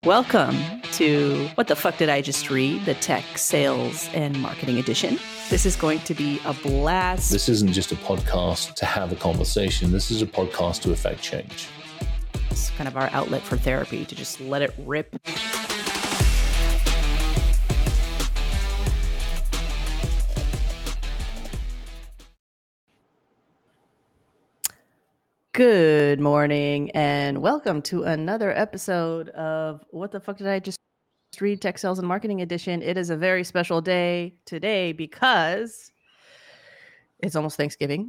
Welcome to What the Fuck Did I Just Read? The Tech Sales and Marketing Edition. This is going to be a blast. This isn't just a podcast to have a conversation. This is a podcast to affect change. It's kind of our outlet for therapy, to just let it rip. Good morning and welcome to another episode of What the Fuck Did I Just Read? Tech Sales and Marketing Edition. It is a very special day today because it's almost Thanksgiving.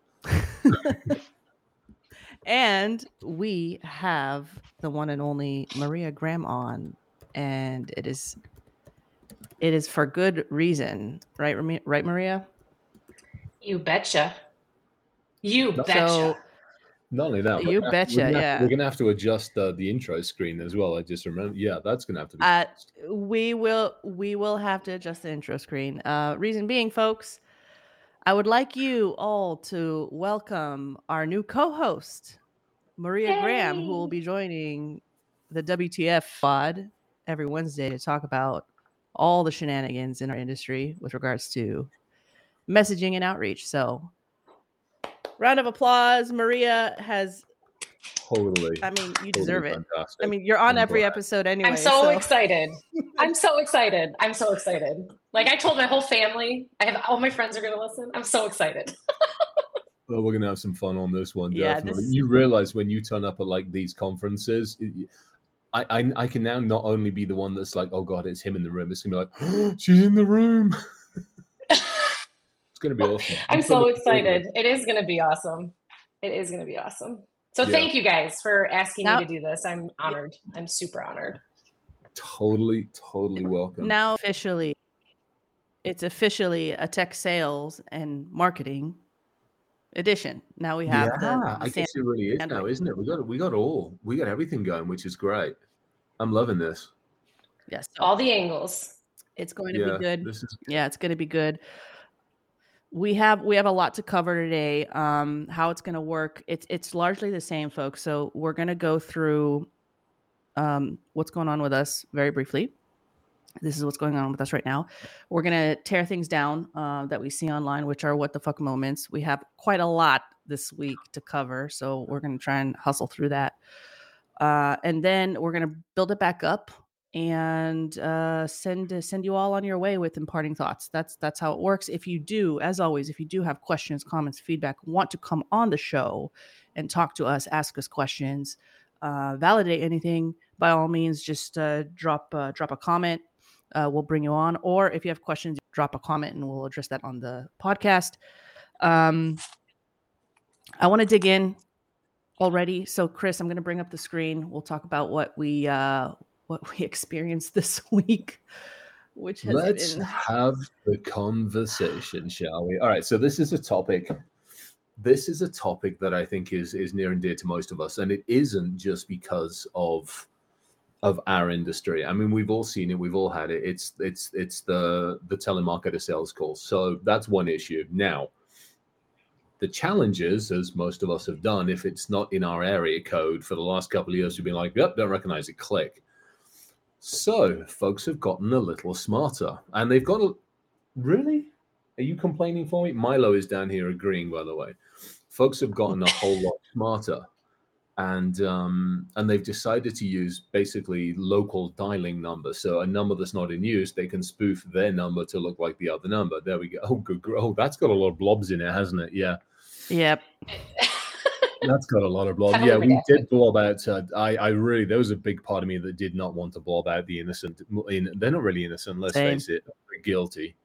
And we have the one and only Maria Graham on, and it is for good reason, right, Maria? You betcha. So, not only that, you betcha. We're gonna have to adjust the intro screen as well. I just remember, that's gonna have to be. We will have to adjust the intro screen. Reason being, folks, I would like you all to welcome our new co-host, Maria Graham, who will be joining the WTF pod every Wednesday to talk about all the shenanigans in our industry with regards to messaging and outreach. So, round of applause. Maria has... Totally. I mean, you deserve it. Fantastic. I mean, you're on every episode anyway. I'm so excited. I'm so excited. Like, I told my whole family, all my friends are going to listen. I'm so excited. Well, we're going to have some fun on this one. Yeah, definitely. You realize when you turn up at like these conferences, I can now not only be the one that's like, oh God, it's him in the room. It's going to be like, oh, she's in the room. It's going to be awesome. I'm so excited. It is going to be awesome. So Thank you guys for asking me to do this. I'm honored. I'm super honored. Totally welcome. Now it's officially a tech sales and marketing edition. Now we have I guess it really is now, isn't it? We got everything going, which is great. I'm loving this. Yes. All the angles. It's going to be good. It's going to be good. We have a lot to cover today. How it's going to work. It's largely the same, folks. So we're going to go through what's going on with us very briefly. This is what's going on with us right now. We're going to tear things down that we see online, which are what the fuck moments. We have quite a lot this week to cover, so we're going to try and hustle through that. And then we're going to build it back up and send you all on your way with imparting thoughts. That's how it works. If you do, as always, if you do have questions, comments, feedback, want to come on the show and talk to us, ask us questions, validate anything, by all means, just drop a comment. We'll bring you on. Or if you have questions, drop a comment and we'll address that on the podcast. I want to dig in already. So Chris, I'm going to bring up the screen. We'll talk about what we experienced this week, which has Let's have the conversation, shall we? All right. So this is a topic that I think is near and dear to most of us. And it isn't just because of our industry. I mean, we've all seen it. We've all had it. It's the telemarketer sales call. So that's one issue. Now, the challenges, as most of us have done, if it's not in our area code for the last couple of years, we've been like, yep, don't recognize it, click. So folks have gotten a little smarter, and they've got really? Are you complaining for me? Milo is down here agreeing, by the way. Folks have gotten a whole lot smarter, and they've decided to use basically local dialing numbers. So a number that's not in use, they can spoof their number to look like the other number. There we go. Oh, good. Oh, that's got a lot of blobs in it, hasn't it? Yeah. Yep. That's got a lot of blob. Yeah, we did blob out. There was a big part of me that did not want to blob out the innocent. They're not really innocent, let's face it. They're guilty.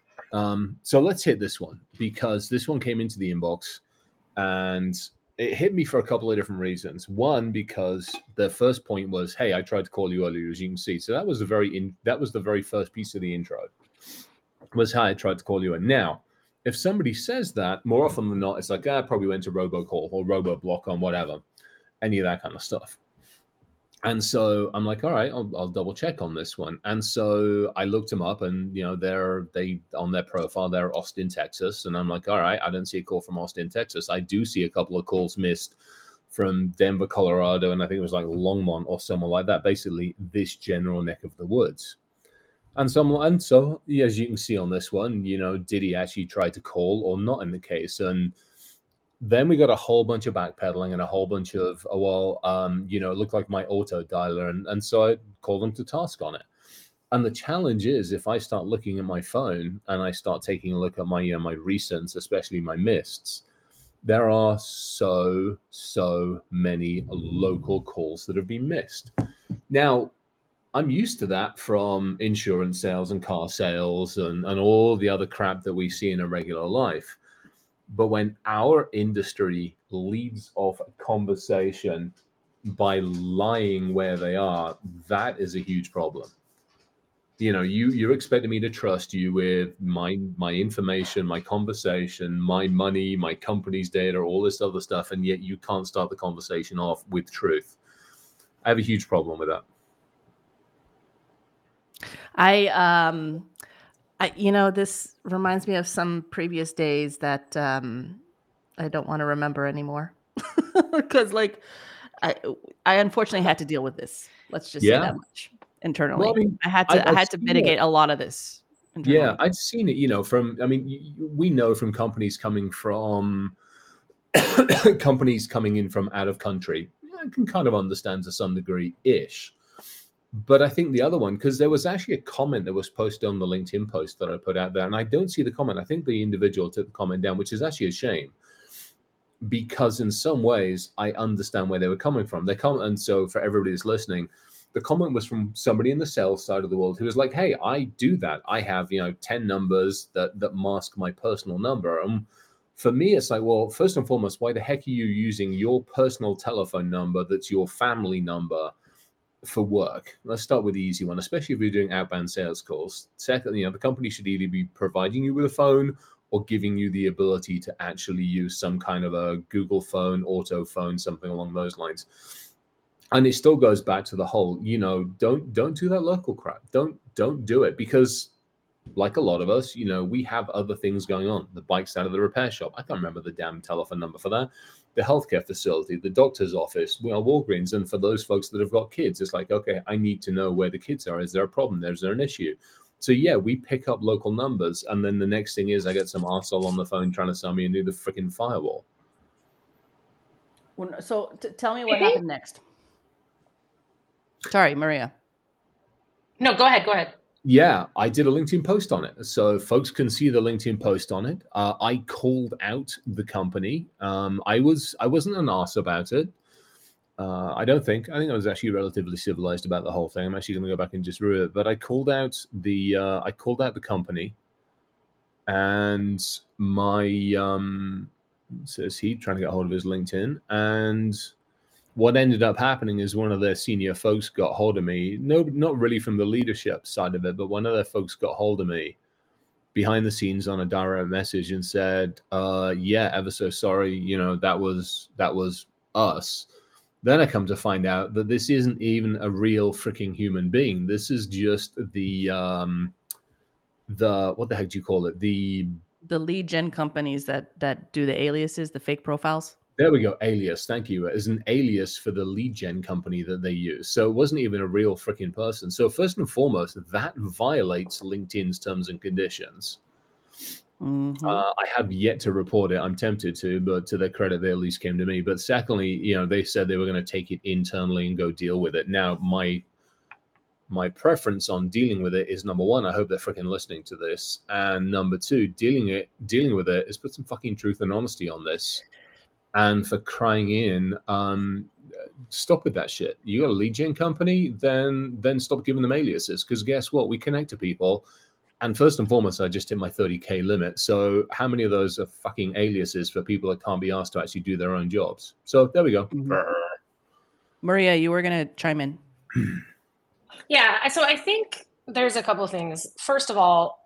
So let's hit this one, because this one came into the inbox and it hit me for a couple of different reasons. One, because the first point was, hey, I tried to call you earlier, as you can see. So that was the very first piece of the intro, was how I tried to call you. And now, if somebody says that, more often than not, it's like, I probably went to robocall or roboblock on whatever, any of that kind of stuff. And so I'm like, all right, I'll double check on this one. And so I looked them up, and they on their profile, they're Austin, Texas. And I'm like, all right, I don't see a call from Austin, Texas. I do see a couple of calls missed from Denver, Colorado, and I think it was like Longmont or somewhere like that, basically this general neck of the woods. And so as you can see on this one, did he actually try to call or not in the case? And then we got a whole bunch of backpedaling and a whole bunch of, it looked like my auto dialer. And so I called them to task on it. And the challenge is, if I start looking at my phone and I start taking a look at my, my recents, especially my mists, there are so many local calls that have been missed. Now, I'm used to that from insurance sales and car sales and all the other crap that we see in a regular life. But when our industry leads off a conversation by lying where they are, that is a huge problem. You're expecting me to trust you with my information, my conversation, my money, my company's data, all this other stuff, and yet you can't start the conversation off with truth. I have a huge problem with that. This reminds me of some previous days that I don't want to remember anymore because I unfortunately had to deal with this. Let's just say that much internally. Well, I had to mitigate a lot of this. Internally. Yeah, I've seen it, we know from companies coming in from out of country, I can kind of understand to some degree-ish. But I think the other one, because there was actually a comment that was posted on the LinkedIn post that I put out there, and I don't see the comment. I think the individual took the comment down, which is actually a shame, because in some ways I understand where they were coming from. And so for everybody that's listening, the comment was from somebody in the sales side of the world who was like, hey, I do that. I have, 10 numbers that mask my personal number. And for me, it's like, well, first and foremost, why the heck are you using your personal telephone number that's your family number for work? Let's start with the easy one, especially if you're doing outbound sales calls. Second, the company should either be providing you with a phone or giving you the ability to actually use some kind of a Google phone, auto phone, something along those lines. And it still goes back to the whole, don't do that local crap. Don't do it, because like a lot of us, we have other things going on. The bike's out of the repair shop. I can't remember the damn telephone number for that. The healthcare facility, the doctor's office, Walgreens. And for those folks that have got kids, it's like, okay, I need to know where the kids are. Is there a problem? Is there an issue? So yeah, we pick up local numbers. And then the next thing is I get some arsehole on the phone trying to sell me a new freaking firewall. So tell me what happened next. Sorry, Maria. No, go ahead. Yeah, I did a LinkedIn post on it, so folks can see the LinkedIn post on it. I called out the company. I wasn't an arse about it. I think I was actually relatively civilized about the whole thing. I'm actually going to go back and just review it. But I called out the company, and my says he trying to get a hold of his LinkedIn. And what ended up happening is one of their senior folks got hold of me. No, not really from the leadership side of it, but one of their folks got hold of me behind the scenes on a direct message and said, yeah, ever so sorry, that was us. Then I come to find out that this isn't even a real freaking human being. This is just the what the heck do you call it? The lead gen companies that do the aliases, the fake profiles. There we go. Alias. Thank you. As an alias for the lead gen company that they use. So it wasn't even a real freaking person. So first and foremost, that violates LinkedIn's terms and conditions. Mm-hmm. I have yet to report it. I'm tempted to, but to their credit, they at least came to me. But secondly, they said they were going to take it internally and go deal with it. Now, my preference on dealing with it is, number one, I hope they're freaking listening to this. And number two, dealing with it is put some fucking truth and honesty on this. And for crying in, stop with that shit. You got a lead gen company, then stop giving them aliases. Because guess what? We connect to people. And first and foremost, I just hit my 30K limit. So how many of those are fucking aliases for people that can't be asked to actually do their own jobs? So there we go. Mm-hmm. Maria, you were going to chime in. Yeah. So I think there's a couple of things. First of all,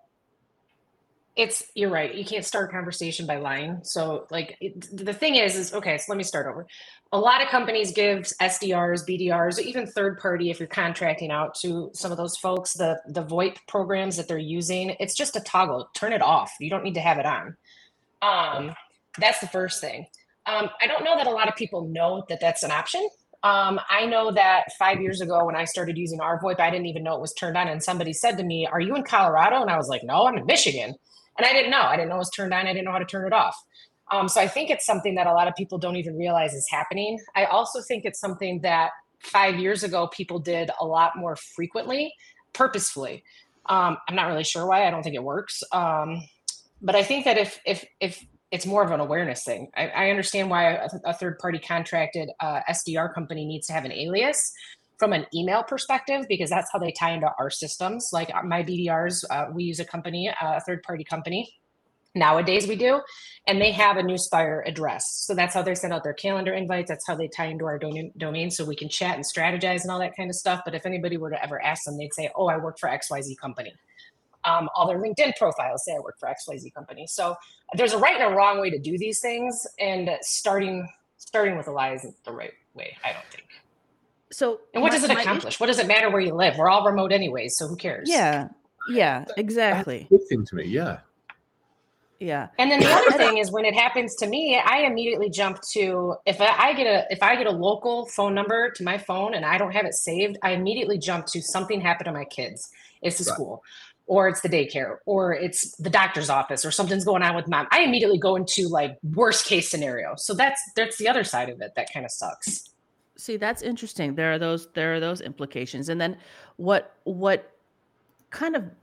you're right. You can't start a conversation by lying. So the thing is okay, so let me start over. A lot of companies give SDRs, BDRs, or even third party, if you're contracting out to some of those folks, the VoIP programs that they're using, it's just a toggle. Turn it off. You don't need to have it on. That's the first thing. I don't know that a lot of people know that that's an option. I know that 5 years ago when I started using our VoIP, I didn't even know it was turned on. And somebody said to me, "Are you in Colorado?" And I was like, "No, I'm in Michigan." And I didn't know. I didn't know it was turned on. I didn't know how to turn it off. So I think it's something that a lot of people don't even realize is happening. I also think it's something that 5 years ago people did a lot more frequently, purposefully. I'm not really sure why. I don't think it works. But I think that if it's more of an awareness thing. I understand why a third party contracted SDR company needs to have an alias from an email perspective, because that's how they tie into our systems. Like my BDRs, we use a company, a third party company. Nowadays we do, and they have a Newspire address. So that's how they send out their calendar invites. That's how they tie into our domain, so we can chat and strategize and all that kind of stuff. But if anybody were to ever ask them, they'd say, "Oh, I work for XYZ company." All their LinkedIn profiles say I work for XYZ company. So there's a right and a wrong way to do these things, and starting with a lie isn't the right way, I don't think. So, and what does it accomplish? What does it matter where you live? We're all remote anyways, so who cares? Yeah, exactly. That's a good thing to me. Yeah. And then the other thing is, when it happens to me, I immediately jump to, if I get a local phone number to my phone and I don't have it saved, I immediately jump to something happened to my kids. It's the school, or it's the daycare, or it's the doctor's office, or something's going on with mom. I immediately go into like worst case scenario. So that's the other side of it that kind of sucks. See, that's interesting. There are those implications. And then what kind of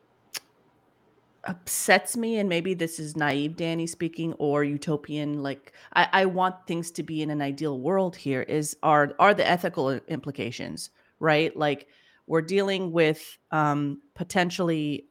upsets me, and maybe this is naive Danny speaking, or utopian, like I want things to be in an ideal world here, are the ethical implications, right? Like we're dealing with potentially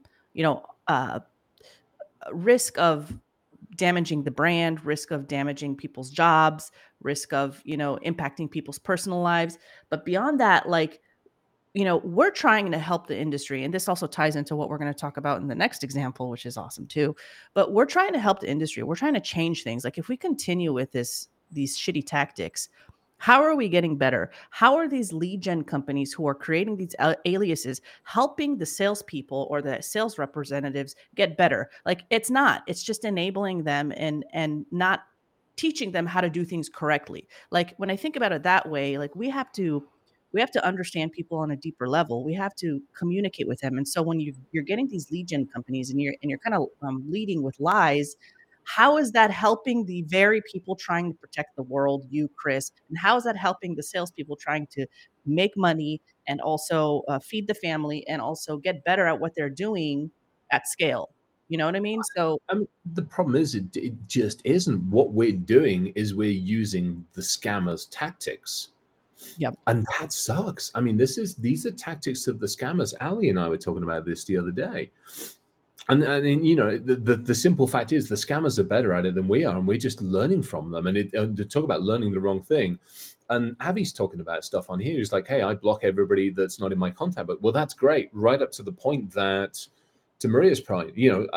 risk of damaging the brand, risk of damaging people's jobs, risk of impacting people's personal lives. But beyond that, like, we're trying to help the industry. And this also ties into what we're going to talk about in the next example, which is awesome too. But we're trying to help the industry. We're trying to change things. Like if we continue with these shitty tactics, how are we getting better? How are these lead gen companies who are creating these aliases helping the salespeople or the sales representatives get better? Like it's just enabling them and not teaching them how to do things correctly. Like when I think about it that way, like we have to understand people on a deeper level. We have to communicate with them. And so when you're getting these lead gen companies and you're kind of leading with lies, how is that helping the very people trying to protect the world, you, Chris? And how is that helping the salespeople trying to make money and also feed the family and also get better at what they're doing at scale? You know what I mean? So the problem is it just isn't. What we're doing is we're using the scammers' tactics. Yep. And that sucks. I mean, these are tactics of the scammers. Ali and I were talking about this the other day. And the simple fact is the scammers are better at it than we are, and we're just learning from them. And to talk about learning the wrong thing, and Avi's talking about stuff on here. He's like, "Hey, I block everybody that's not in my contact book." Well, that's great, right up to the point that, to Maria's point,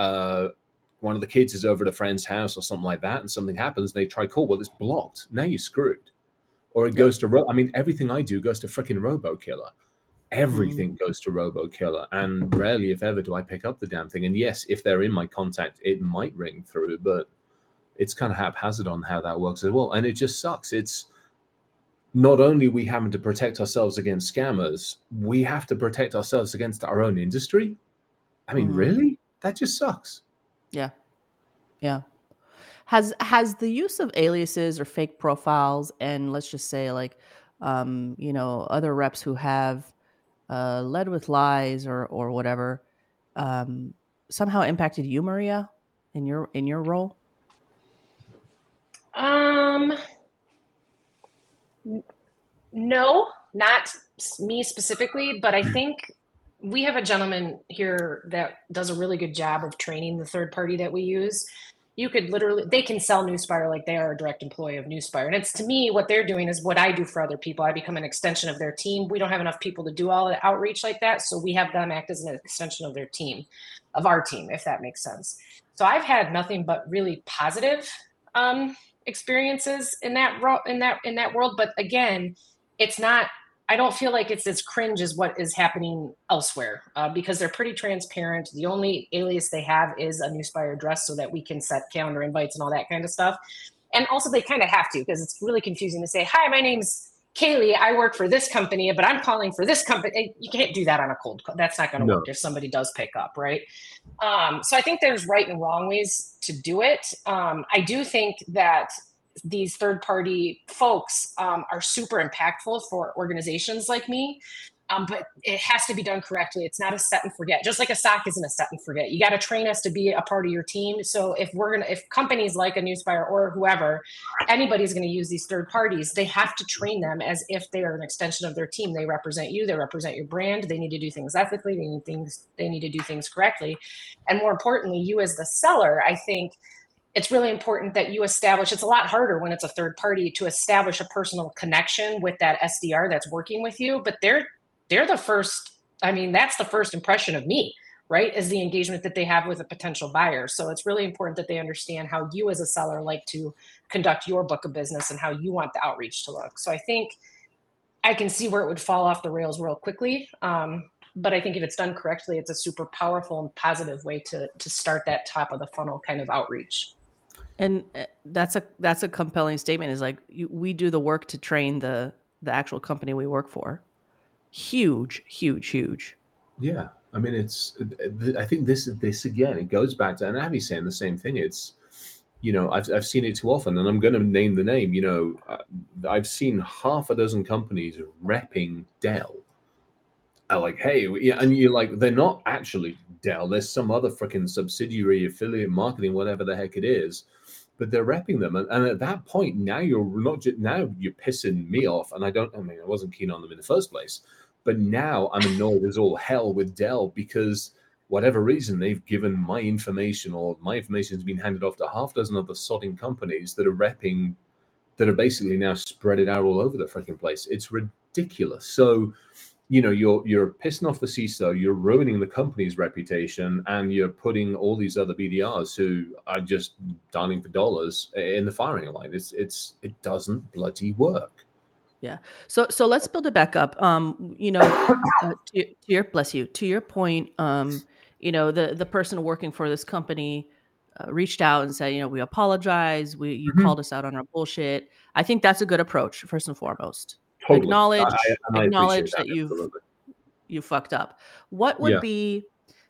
one of the kids is over at a friend's house or something like that, and something happens, and they try call. Well, it's blocked. Now you're screwed. Or it goes to everything I do goes to freaking RoboKiller. Everything goes to RoboKiller, and rarely, if ever, do I pick up the damn thing. And yes, if they're in my contact, it might ring through, but it's kind of haphazard on how that works as well. And it just sucks. It's not only we having to protect ourselves against scammers, we have to protect ourselves against our own industry. I mean, really? That just sucks. Yeah. Has the use of aliases or fake profiles, and let's just say like, other reps who have led with lies or whatever, somehow impacted you, Maria, in your role? No, not me specifically, but I think we have a gentleman here that does a really good job of training the third party that we use. They can sell Newspire like they are a direct employee of Newspire. And it's, to me, what they're doing is what I do for other people. I become an extension of their team. We don't have enough people to do all the outreach like that. So we have them act as an extension of their team, of our team, if that makes sense. So I've had nothing but really positive experiences in that world. But again, it's not, I don't feel like it's as cringe as what is happening elsewhere, because they're pretty transparent. The only alias they have is a Newspire address so that we can set calendar invites and all that kind of stuff. And also they kind of have to, because it's really confusing to say, hi, my name's Kaylee, I work for this company, but I'm calling for this company. You can't do that on a cold call. That's not going to work if somebody does pick up, right? So I think there's right and wrong ways to do it. I do think that these third-party folks are super impactful for organizations like me. But it has to be done correctly. It's not a set and forget. Just like a SOC isn't a set and forget. You got to train us to be a part of your team. So if companies like a Newsfire or whoever, anybody's going to use these third parties, they have to train them as if they are an extension of their team. They represent you. They represent your brand. They need to do things ethically. They need to do things correctly. And more importantly, you as the seller, I think it's really important that you establish, it's a lot harder when it's a third party to establish a personal connection with that SDR that's working with you, but they're the first, that's the first impression of me, right? Is the engagement that they have with a potential buyer. So it's really important that they understand how you as a seller like to conduct your book of business and how you want the outreach to look. So I think I can see where it would fall off the rails real quickly. But I think if it's done correctly, it's a super powerful and positive way to start that top of the funnel kind of outreach. And that's a compelling statement, is like, we do the work to train the actual company we work for. Huge. Yeah. I mean, I think this again, it goes back to, and Abby's saying the same thing. It's, I've seen it too often, and I'm going to name the name. I've seen half a dozen companies repping Dell. Like, hey, and you're like, they're not actually Dell. There's some other freaking subsidiary, affiliate marketing, whatever the heck it is, but they're repping them. And at that point, now you're pissing me off. And I wasn't keen on them in the first place, but now I'm annoyed as all hell with Dell because whatever reason they've given my information, or my information has been handed off to half a dozen other sodding companies that are repping, that are basically now spread it out all over the freaking place. It's ridiculous. So, you're pissing off the CISO, you're ruining the company's reputation, and you're putting all these other BDRs who are just dialing for dollars in the firing line. It doesn't bloody work. Yeah. So let's build it back up. To your point, the person working for this company reached out and said, we apologize. You called us out on our bullshit. I think that's a good approach, first and foremost. Totally. Acknowledge that you fucked up. What would be,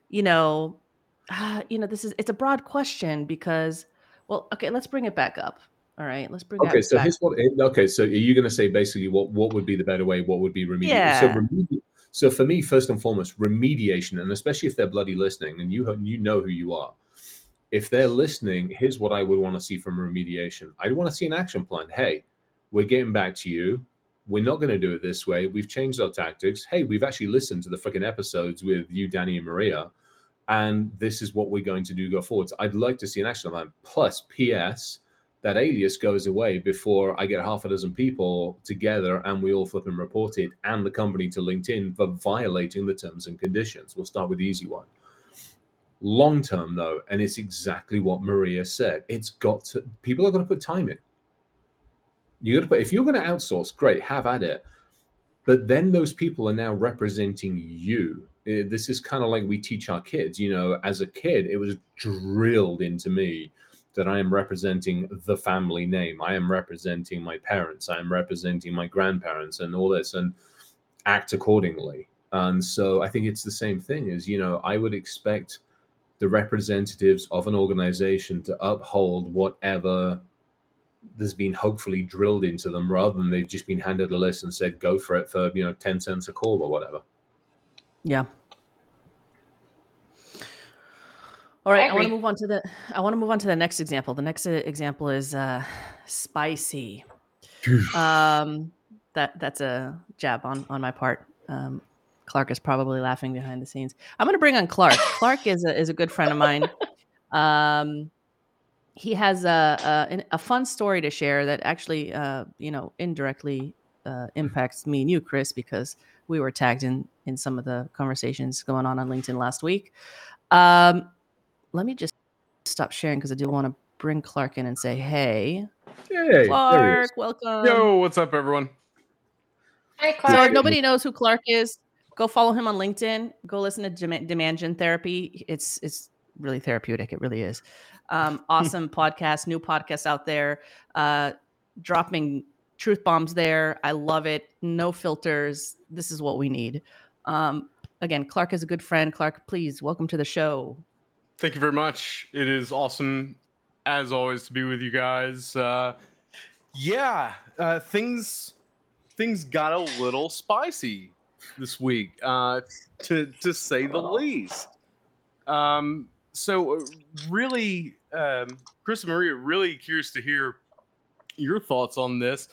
it's a broad question because, well, okay, let's bring it back up. All right, let's bring. Okay, so here's what. Okay, so are you going to say basically what would be the better way? What would be remediation? Yeah. So for me, first and foremost, remediation, and especially if they're bloody listening, and you know who you are. If they're listening, here's what I would want to see from remediation. I want to see an action plan. Hey, we're getting back to you. We're not going to do it this way. We've changed our tactics. Hey, we've actually listened to the freaking episodes with you, Danny, and Maria, and this is what we're going to do go forward. I'd like to see an action plan. Plus, P.S., that alias goes away before I get half a dozen people together and we all flip and report it, and the company to LinkedIn for violating the terms and conditions. We'll start with the easy one. Long term, though, and it's exactly what Maria said. People are going to put time in. If you're going to outsource, great, have at it. But then those people are now representing you. This is kind of like we teach our kids. As a kid, it was drilled into me that I am representing the family name. I am representing my parents. I am representing my grandparents and all this, and act accordingly. And so I think it's the same thing as, I would expect the representatives of an organization to uphold whatever there's been hopefully drilled into them, rather than they've just been handed a list and said, go for it for, 10 cents a call or whatever. Yeah. All right. I want to move on to the next example. The next example is spicy. That's a jab on my part. Clark is probably laughing behind the scenes. I'm going to bring on Clark. Clark is a good friend of mine. He has a fun story to share that actually, indirectly impacts me and you, Chris, because we were tagged in some of the conversations going on LinkedIn last week. Let me just stop sharing because I do want to bring Clark in and say, hey, Clark, welcome. Yo, what's up, everyone? Hi, Clark. So if nobody knows who Clark is, go follow him on LinkedIn. Go listen to Demand Gen Therapy. It's really therapeutic. It really is. Awesome podcast, new podcast out there, dropping truth bombs there. I love it. No filters. This is what we need. Again, Clark is a good friend. Clark, please welcome to the show. Thank you very much. It is awesome, as always, to be with you guys. Things got a little spicy this week, to say the least. So really, Chris and Maria, really curious to hear your thoughts on this.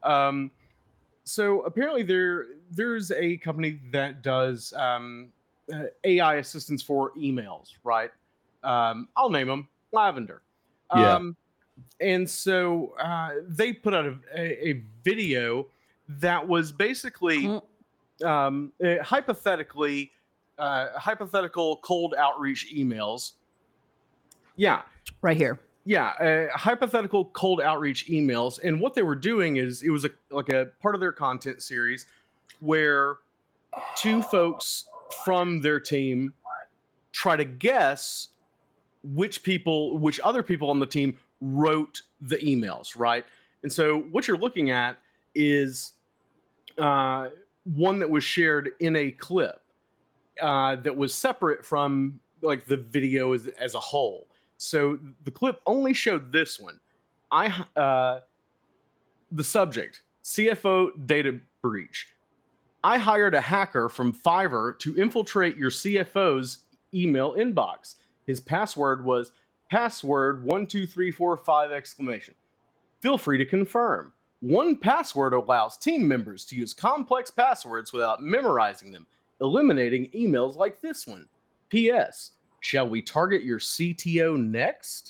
So apparently there's a company that does AI assistance for emails, right? I'll name them Lavender. And so they put out a video that was basically hypothetical cold outreach emails. Yeah. Right here. Yeah, hypothetical cold outreach emails. And what they were doing is it was like a part of their content series where two folks from their team try to guess which other people on the team wrote the emails, right? And so what you're looking at is one that was shared in a clip that was separate from like the video as a whole. So the clip only showed this one. The subject, CFO data breach. I hired a hacker from Fiverr to infiltrate your CFO's email inbox. His password was password12345! Feel free to confirm. 1Password allows team members to use complex passwords without memorizing them, eliminating emails like this one. P.S. Shall we target your CTO next?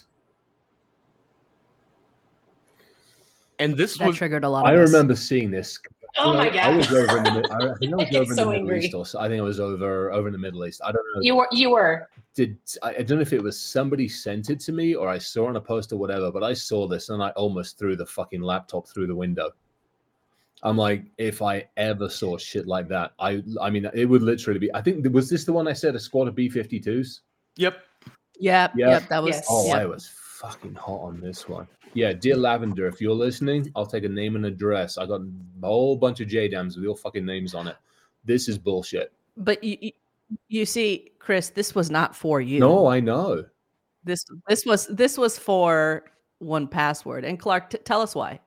And that triggered a lot of I remember seeing this. Oh my God. I was over in the I think I was over in so the Middle angry. East, or I think I was over in the Middle East. I don't know. You were. I don't know if it was somebody sent it to me or I saw on a post or whatever, but I saw this and I almost threw the fucking laptop through the window. I'm like, if I ever saw shit like that, I mean, it would literally be. I think was this the one I said, a squad of B-52s? Yep. Yep. That was. Yes. Oh, I was fucking hot on this one. Yeah, dear Lavender, if you're listening, I'll take a name and address. I got a whole bunch of JDAMs with your fucking names on it. This is bullshit. But you see, Chris, this was not for you. No, I know. This was for 1Password. And Clark, tell us why.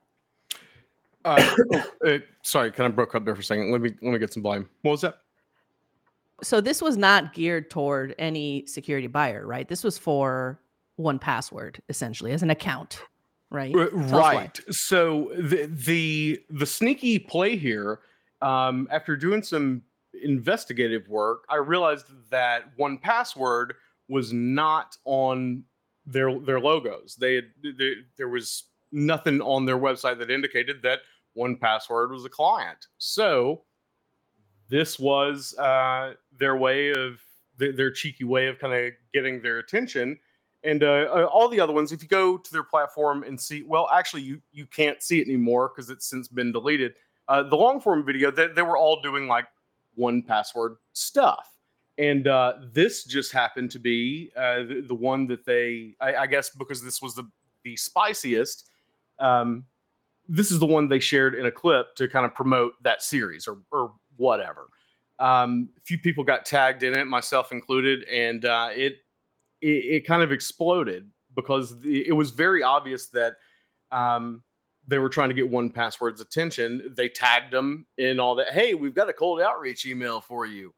Sorry, kind of broke up there for a second. Let me get some volume. What was that? So this was not geared toward any security buyer, right? This was for 1Password, essentially, as an account, right? Right. So the sneaky play here, after doing some investigative work, I realized that 1Password was not on their logos. There was nothing on their website that indicated that 1Password was a client. So this was their cheeky way of kind of getting their attention. And all the other ones, if you go to their platform and see, well, actually, you can't see it anymore because it's since been deleted. The long form video, they were all doing like 1Password stuff. And this just happened to be the one that I guess because this was the spiciest, this is the one they shared in a clip to kind of promote that series or whatever. A few people got tagged in it, myself included, and it kind of exploded because it was very obvious that they were trying to get 1Password's attention. They tagged them in all that. Hey, we've got a cold outreach email for you.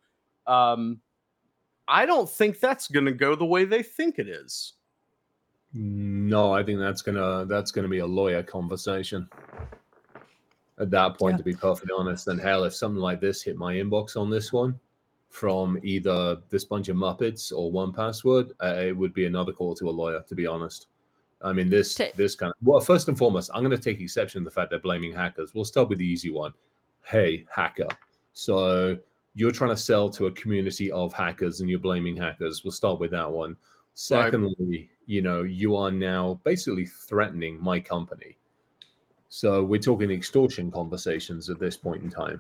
I don't think that's going to go the way they think it is. No, I think that's gonna be a lawyer conversation at that point, to be perfectly honest. And hell, if something like this hit my inbox on this one from either this bunch of Muppets or 1Password, it would be another call to a lawyer, to be honest. I mean, this kind of, well, first and foremost, I'm going to take exception to the fact they're blaming hackers. We'll start with the easy one. Hey, hacker. So you're trying to sell to a community of hackers and you're blaming hackers. We'll start with that one. Secondly, you are now basically threatening my company. So we're talking extortion conversations at this point in time.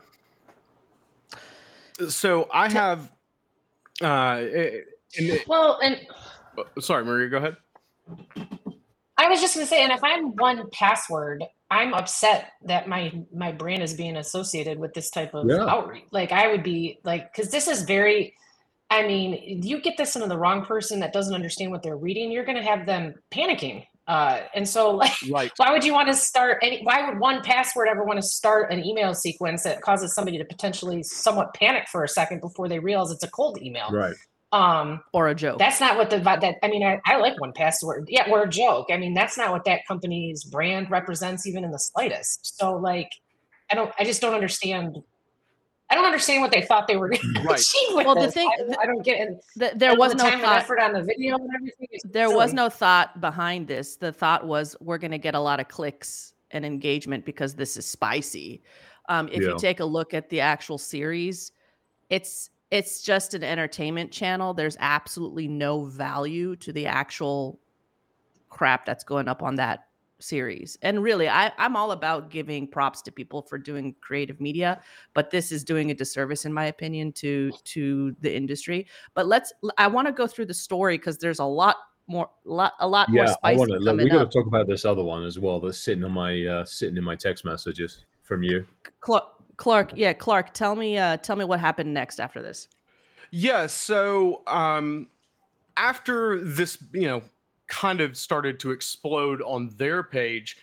So I have, sorry, Maria, go ahead. I was just gonna say, and if I'm 1Password, I'm upset that my brand is being associated with this type of outreach. Like I would be like, because this is very, I mean, you get this into the wrong person that doesn't understand what they're reading, you're going to have them panicking. And so, like, why would you want to start why would 1Password ever want to start an email sequence that causes somebody to potentially somewhat panic for a second before they realize it's a cold email? Right. Or a joke. That's not what I mean, I like 1Password. Yeah, or a joke. I mean, that's not what that company's brand represents even in the slightest. So like, I just don't understand. I don't understand what they thought they were going to achieve with this. I don't get it. There was no time and effort on the video and everything. There was no thought behind this. The thought was we're going to get a lot of clicks and engagement because this is spicy. If you take a look at the actual series, it's just an entertainment channel. There's absolutely no value to the actual crap that's going up on that series. And really, I'm all about giving props to people for doing creative media, but this is doing a disservice, in my opinion, to the industry. But I want to go through the story because there's a lot more spicy coming up. We got to talk about this other one as well that's sitting in my text messages from you. Clark, tell me what happened next after this. Yeah, so after this, kind of started to explode on their page,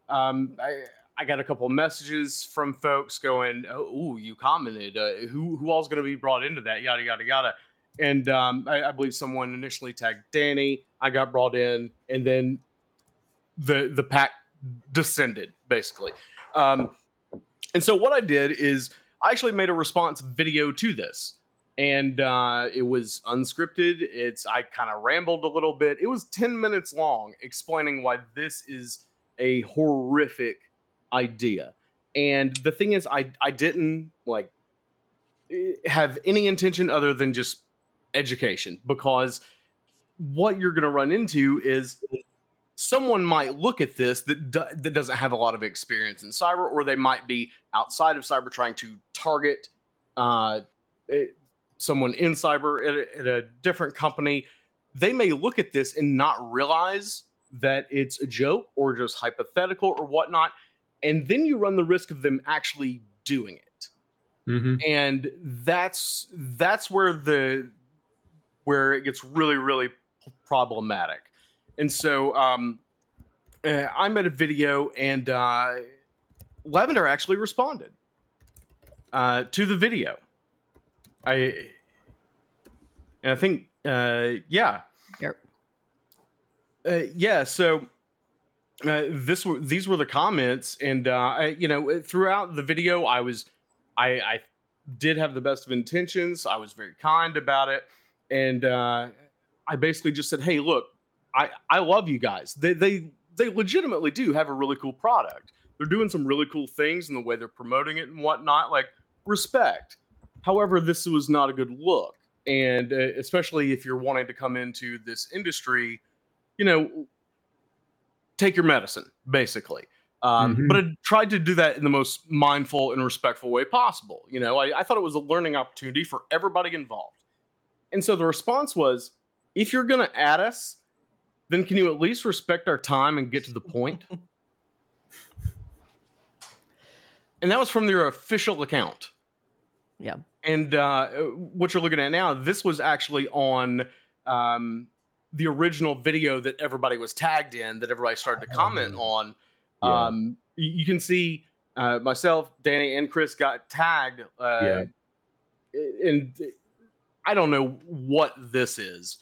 I got a couple of messages from folks going, "Oh, you commented. Who all's going to be brought into that? Yada yada yada." And I believe someone initially tagged Danny. I got brought in, and then the pack descended basically. And so what I did is I actually made a response video to this. And it was unscripted. I kind of rambled a little bit. It was 10 minutes long explaining why this is a horrific idea. And the thing is, I didn't have any intention other than just education, because what you're going to run into is someone might look at this that doesn't have a lot of experience in cyber, or they might be outside of cyber trying to target someone in cyber at a different company. They may look at this and not realize that it's a joke or just hypothetical or whatnot. And then you run the risk of them actually doing it. Mm-hmm. And that's where it gets really, really problematic. And so I made a video, and Lavender actually responded to the video. I think, yeah. Yep. Yeah. So these were the comments, and throughout the video, I did have the best of intentions. I was very kind about it, and I basically just said, "Hey, look, I love you guys. They legitimately do have a really cool product. They're doing some really cool things in the way they're promoting it and whatnot. Like, respect. However, this was not a good look. And especially if you're wanting to come into this industry, take your medicine, basically." But I tried to do that in the most mindful and respectful way possible. I thought it was a learning opportunity for everybody involved. And so the response was, if you're going to add us, then can you at least respect our time and get to the point? And that was from their official account. Yeah. And what you're looking at now, this was actually on the original video that everybody was tagged in, that everybody started to comment on. Yeah. You can see myself, Danny, and Chris got tagged. And I don't know what this is.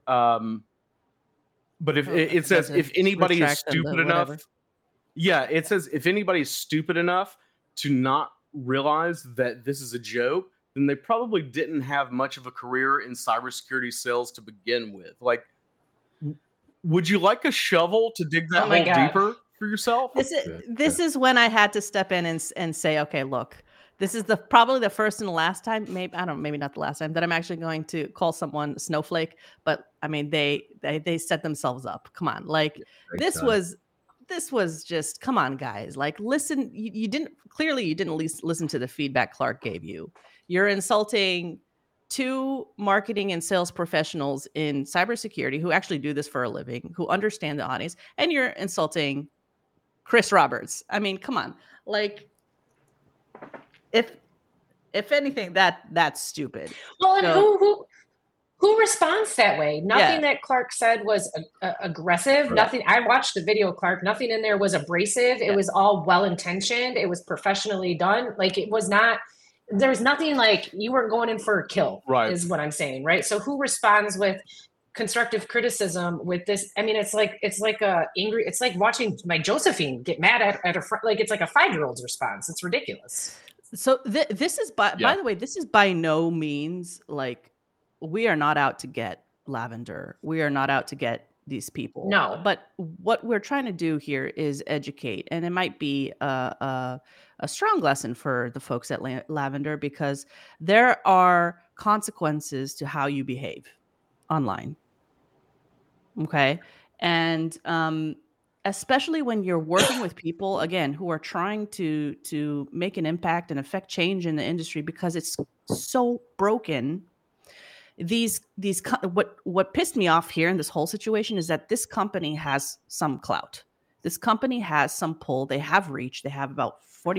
But if it says, if anybody is stupid enough, it says, if anybody's stupid enough to not realize that this is a joke, then they probably didn't have much of a career in cybersecurity sales to begin with. Like, would you like a shovel to dig that hole deeper for yourself? This is when I had to step in and say, okay, look, this is probably the first and the last time, maybe not the last time, that I'm actually going to call someone a snowflake. But I mean, they set themselves up. Come on, like this was just, come on, guys. Like, listen, you didn't at least listen to the feedback Clark gave you. You're insulting two marketing and sales professionals in cybersecurity who actually do this for a living, who understand the audience, and you're insulting Chris Roberts. I mean, come on. Like, if anything, that's stupid. Well, and who responds that way? Nothing that Clark said was aggressive. Right. Nothing. I watched the video, Clark. Nothing in there was abrasive. It was all well-intentioned. It was professionally done. Like, it was not, there was nothing like you weren't going in for a kill, right? Is what I'm saying, right? So who responds with constructive criticism with this? I mean, it's like angry. It's like watching my Josephine get mad at a like, it's like a 5-year-old's response. It's ridiculous. So this is by the way, this is by no means like, we are not out to get Lavender. We are not out to get these people. No. But what we're trying to do here is educate. And it might be a strong lesson for the folks at Lavender, because there are consequences to how you behave online. Okay. And especially when you're working with people, again, who are trying to make an impact and affect change in the industry because it's so broken. What pissed me off here in this whole situation is that this company has some clout. This company has some pull. They have reach. They have about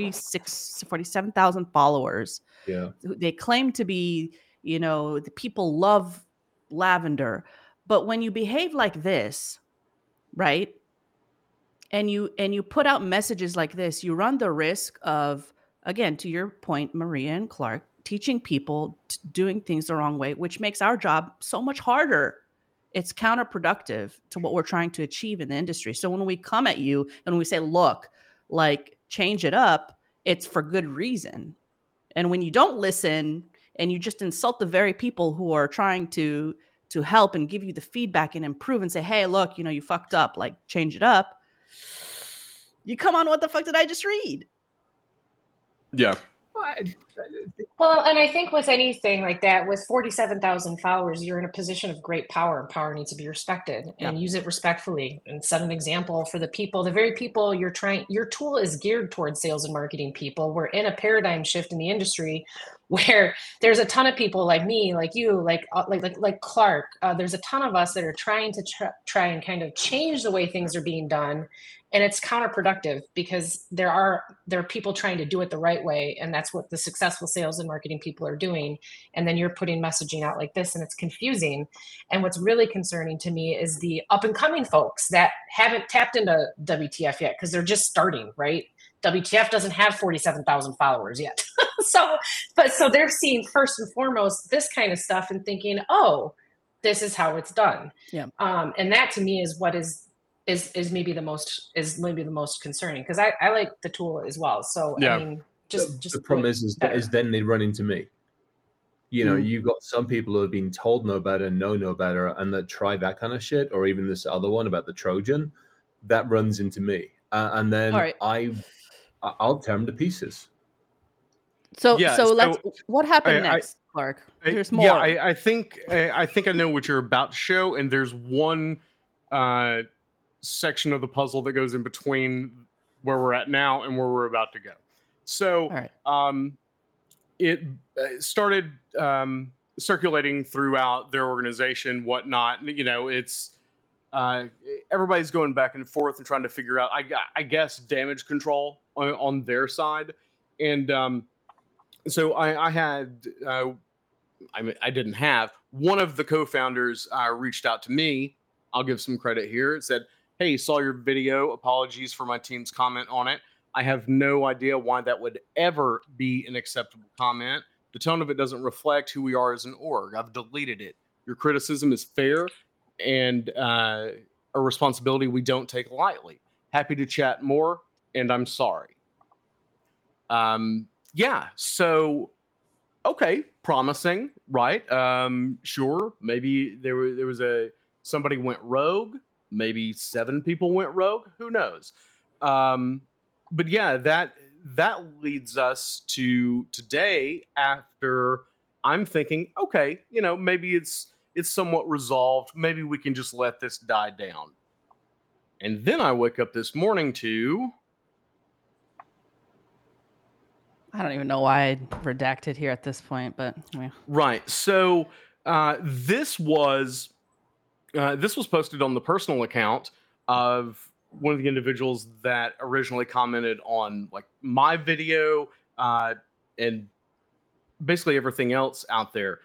47,000 followers. Yeah. They claim to be, the people love Lavender. But when you behave like this, right? And you put out messages like this, you run the risk of, again, to your point, Maria and Clark, teaching people doing things the wrong way, which makes our job so much harder. It's counterproductive to what we're trying to achieve in the industry. So when we come at you and we say, look, like, change it up, it's for good reason. And when you don't listen and you just insult the very people who are trying to help and give you the feedback and improve and say, hey, look, you fucked up, like, change it up. You come on, what the fuck did I just read? Yeah. Well, and I think with anything like that, with 47,000 followers, you're in a position of great power, and power needs to be respected, and use it respectfully and set an example for the people, the very people your tool is geared towards sales and marketing people. We're in a paradigm shift in the industry where there's a ton of people like me, like you, like Clark. There's a ton of us that are trying to try and kind of change the way things are being done. And it's counterproductive because there are people trying to do it the right way. And that's what the successful sales and marketing people are doing. And then you're putting messaging out like this, and it's confusing. And what's really concerning to me is the up and coming folks that haven't tapped into WTF yet, because they're just starting, right? WTF doesn't have 47,000 followers yet. So they're seeing first and foremost this kind of stuff and thinking, oh, this is how it's done. Yeah. And that to me is what is maybe the most concerning, because I like the tool as well. So I mean, just the problem is then they run into me. You've got some people who have been told no better, know better, and that try that kind of shit, or even this other one about the Trojan, that runs into me, and then I'll tear them to pieces. So what happened next, Clark? There's more. Yeah, I think I know what you're about to show, and there's one section of the puzzle that goes in between where we're at now and where we're about to go. So it started circulating throughout their organization, whatnot. It's everybody's going back and forth and trying to figure out, I guess, damage control on their side. And so I had, I didn't have, one of the co-founders reached out to me. I'll give some credit here. It said, hey, saw your video. Apologies for my team's comment on it. I have no idea why that would ever be an acceptable comment. The tone of it doesn't reflect who we are as an org. I've deleted it. Your criticism is fair and a responsibility we don't take lightly. Happy to chat more, and I'm sorry. So, okay, promising, right? Sure, maybe there was somebody went rogue. Maybe 7 people went rogue. Who knows? But yeah, that leads us to today. After I'm thinking, okay, maybe it's somewhat resolved. Maybe we can just let this die down. And then I wake up this morning to I don't even know why I redacted here at this point, but yeah. Right. So this was posted on the personal account of one of the individuals that originally commented on like my video and basically everything else out there.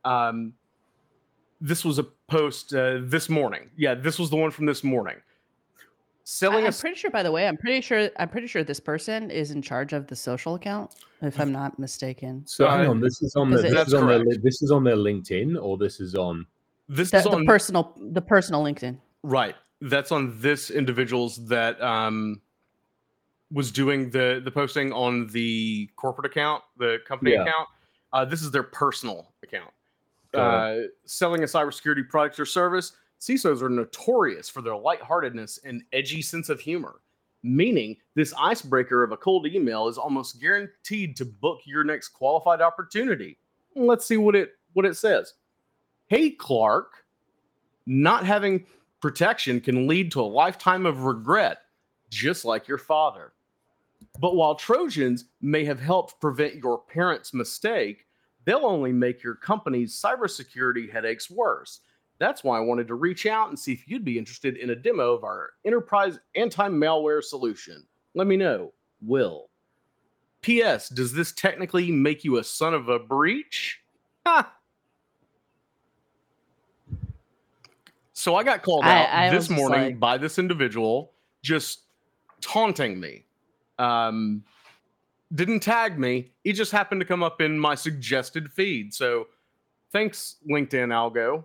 This was a post this morning. Yeah, this was the one from this morning. I'm pretty sure, by the way, I'm pretty sure this person is in charge of the social account, if I'm not mistaken. So hang on, this is on their LinkedIn, or this is on the personal LinkedIn. Right. That's on this individual's that was doing the posting on the corporate account, the company account. This is their personal account. Selling a cybersecurity product or service, CISOs are notorious for their lightheartedness and edgy sense of humor, meaning this icebreaker of a cold email is almost guaranteed to book your next qualified opportunity. Let's see what it says. Hey, Clark, not having protection can lead to a lifetime of regret, just like your father. But while Trojans may have helped prevent your parents' mistake, they'll only make your company's cybersecurity headaches worse. That's why I wanted to reach out and see if you'd be interested in a demo of our enterprise anti-malware solution. Let me know. Will. P.S. Does this technically make you a son of a breach? Ha! So I got called out this morning by this individual just taunting me. Didn't tag me. He just happened to come up in my suggested feed. So thanks, LinkedIn algo.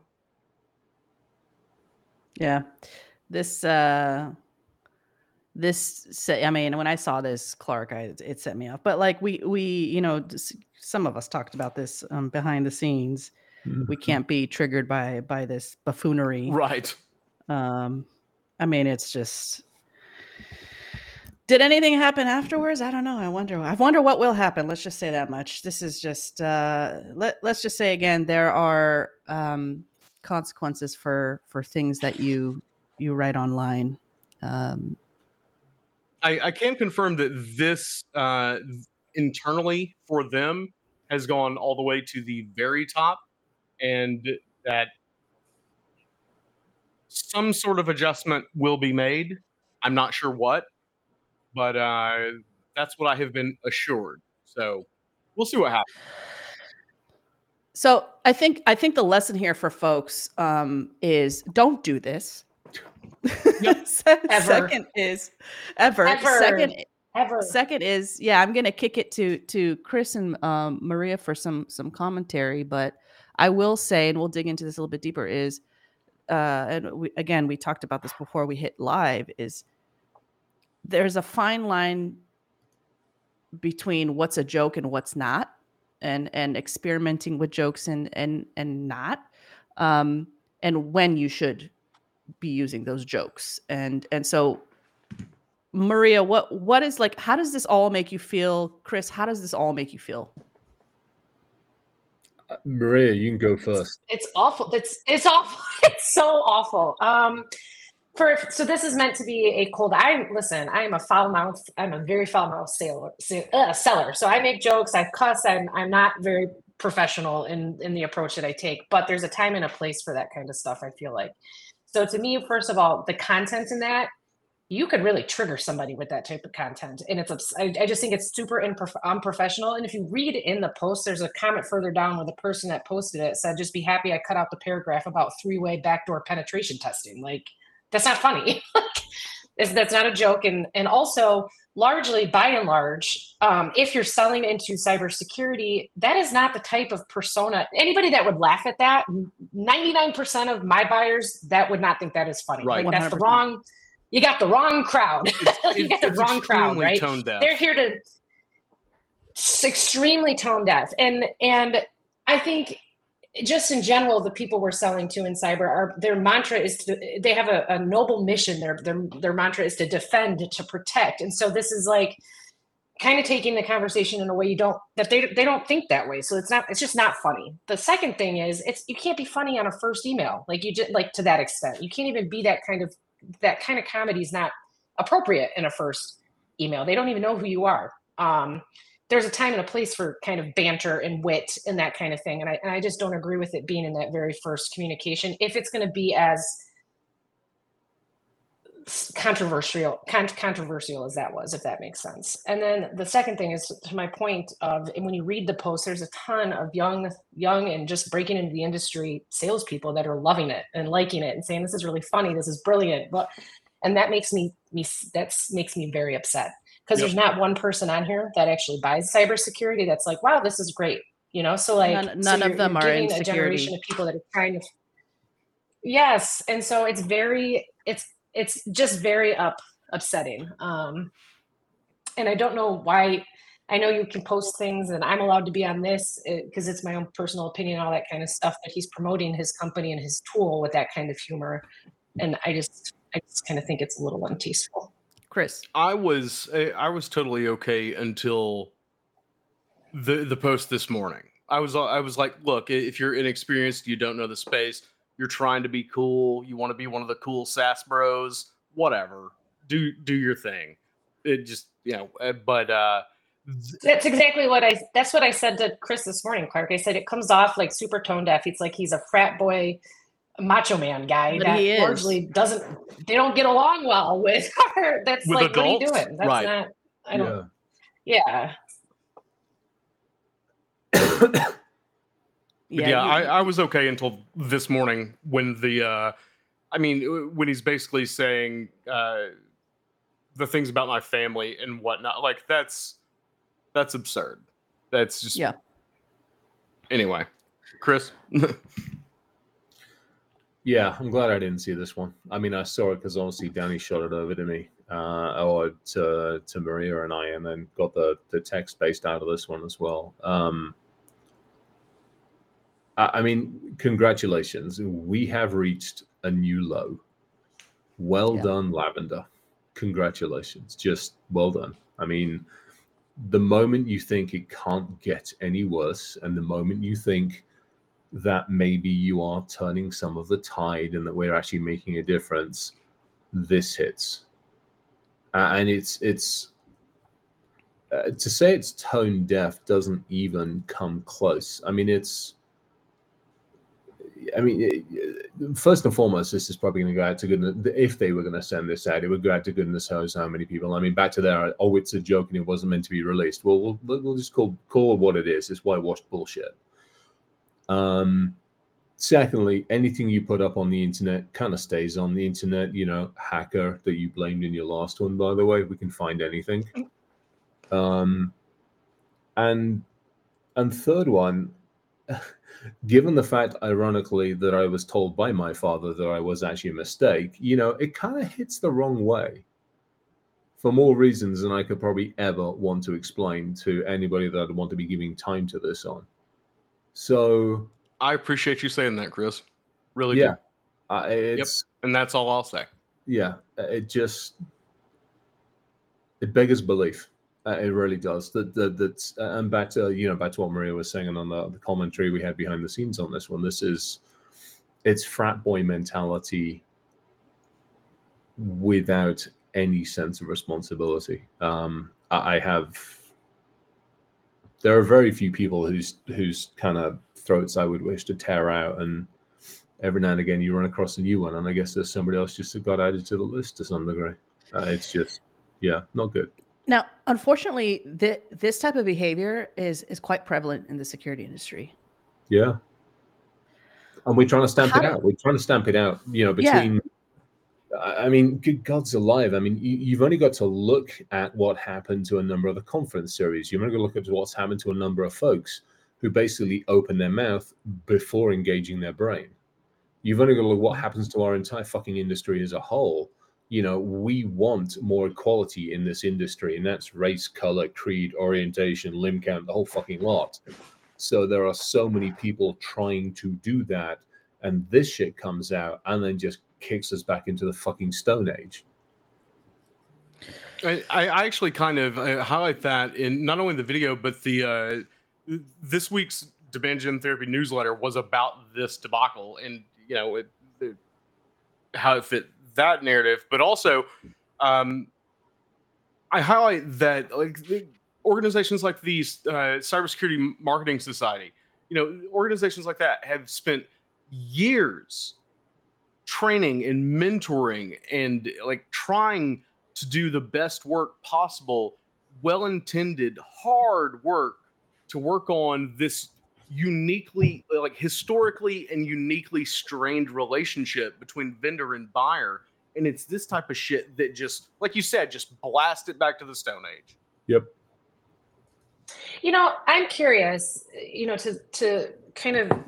Yeah. I mean, when I saw this, Clark, it set me off. But like we some of us talked about this behind the scenes. We can't be triggered by this buffoonery. Right. I mean, it's just... Did anything happen afterwards? I don't know. I wonder what will happen. Let's just say that much. This is just let's just say again, there are consequences for things that you write online. I can confirm that this internally for them has gone all the way to the very top, and that some sort of adjustment will be made. I'm not sure what, but that's what I have been assured. So we'll see what happens. So I think the lesson here for folks is don't do this. Yep. Second is Second is, I'm going to kick it to Chris and Maria for some commentary, but I will say, and we'll dig into this a little bit deeper, is and we talked about this before we hit live, is there's a fine line between what's a joke and what's not, and experimenting with jokes and not, and when you should be using those jokes. And so Maria, what is, like, how does this all make you feel? Chris, how does this all make you feel? Maria, you can go first. It's awful. It's awful. It's so awful. So this is meant to be a cold. I am a foul mouth. I'm a very foul mouth seller. So I make jokes. I cuss. I'm not very professional in the approach that I take. But there's a time and a place for that kind of stuff, I feel like. So to me, first of all, the content in that, you could really trigger somebody with that type of content. And I just think it's super unprofessional. And if you read in the post, there's a comment further down where the person that posted it said, just be happy I cut out the paragraph about 3-way backdoor penetration testing. Like, that's not funny. That's not a joke. And also, largely, by and large, if you're selling into cybersecurity, that is not the type of persona. Anybody that would laugh at that, 99% of my buyers, that would not think that is funny. Right. Like, that's the wrong... You got the wrong crowd. You got the wrong crowd, right? Tone deaf. They're here to extremely tone deaf. And I think just in general, the people we're selling to in cyber, their mantra is they have a noble mission. Their mantra is to defend, to protect. And so this is like kind of taking the conversation in a way they don't think that way. So it's just not funny. The second thing is you can't be funny on a first email. Like you just, like, to that extent, you can't even be that kind of comedy is not appropriate in a first email. They don't even know who you are. there's a time and a place for kind of banter and wit and that kind of thing. And I just don't agree with it being in that very first communication if it's going to be as controversial as that was, if that makes sense. And then the second thing is, to my point of, and when you read the post, there's a ton of young and just breaking into the industry salespeople that are loving it and liking it and saying, this is really funny, this is brilliant. And that makes me very upset, because there's not one person on here that actually buys cybersecurity that's like, wow, this is great. So like none of them are in a security. Generation of people that are trying to. Yes. And so it's just very upsetting. And I don't know why. I know you can post things and I'm allowed to be on this because it's my own personal opinion, all that kind of stuff, but he's promoting his company and his tool with that kind of humor. And I just kind of think it's a little untasteful. Chris, I was totally okay until the post this morning. I was like, look, if you're inexperienced, you don't know the space, you're trying to be cool, you want to be one of the cool SaaS bros, whatever, do your thing. It just, but that's exactly that's what I said to Chris this morning, Clark. I said it comes off like super tone deaf. It's like he's a frat boy macho man guy that largely they don't get along well with her. That's with like, adults? What are you doing? That's not, I don't, yeah. I was okay until this morning when when he's basically saying the things about my family and whatnot. Like that's absurd. That's just, Anyway, Chris. Yeah, I'm glad I didn't see this one. I mean, I saw it because obviously Danny shot it over to me, or to Maria and I, and then got the text based out of this one as well. I mean, congratulations. We have reached a new low. Well done, Lavender. Congratulations. Just well done. I mean, the moment you think it can't get any worse, and the moment you think that maybe you are turning some of the tide and that we're actually making a difference, this hits. And it's to say it's tone deaf doesn't even come close. First and foremost, this is probably going to go out to goodness. If they were going to send this out, it would go out to goodness knows how many people. I mean, back to there, it's a joke and it wasn't meant to be released. Well, we'll just call it what it is. It's whitewashed bullshit. Secondly, anything you put up on the internet kind of stays on the internet. Hacker that you blamed in your last one, by the way, we can find anything. And third one, given the fact, ironically, that I was told by my father that I was actually a mistake, it kind of hits the wrong way for more reasons than I could probably ever want to explain to anybody that I'd want to be giving time to this on. So I appreciate you saying that, Chris. Really do. And that's all I'll say. Yeah, it beggars belief. It really does. And back to what Maria was saying on the commentary we had behind the scenes on this one. It's frat boy mentality without any sense of responsibility. There are very few people whose kind of throats I would wish to tear out, and every now and again you run across a new one, and I guess there's somebody else just got added to the list to some degree. It's just, not good. Now, unfortunately, this type of behavior is quite prevalent in the security industry. Yeah. And we're trying to stamp it out. We're trying to stamp it out, between... Yeah. I mean, good God's alive. I mean, you've only got to look at what happened to a number of the conference series. You've only got to look at what's happened to a number of folks who basically open their mouth before engaging their brain. You've only got to look at what happens to our entire fucking industry as a whole. We want more equality in this industry, and that's race, color, creed, orientation, limb count, the whole fucking lot. So there are so many people trying to do that, and this shit comes out and then just kicks us back into the fucking Stone Age. I actually kind of highlight that in not only the video, but the this week's Demand Gen Therapy newsletter was about this debacle, and how it fit that narrative. But also, I highlight that organizations like the Cybersecurity Marketing Society, organizations like that have spent years training and mentoring and like trying to do the best work possible, well-intended, hard work to work on this uniquely, like historically and uniquely strained relationship between vendor and buyer. And it's this type of shit that just, like you said, just blast it back to the Stone Age. Yep. I'm curious, to kind of,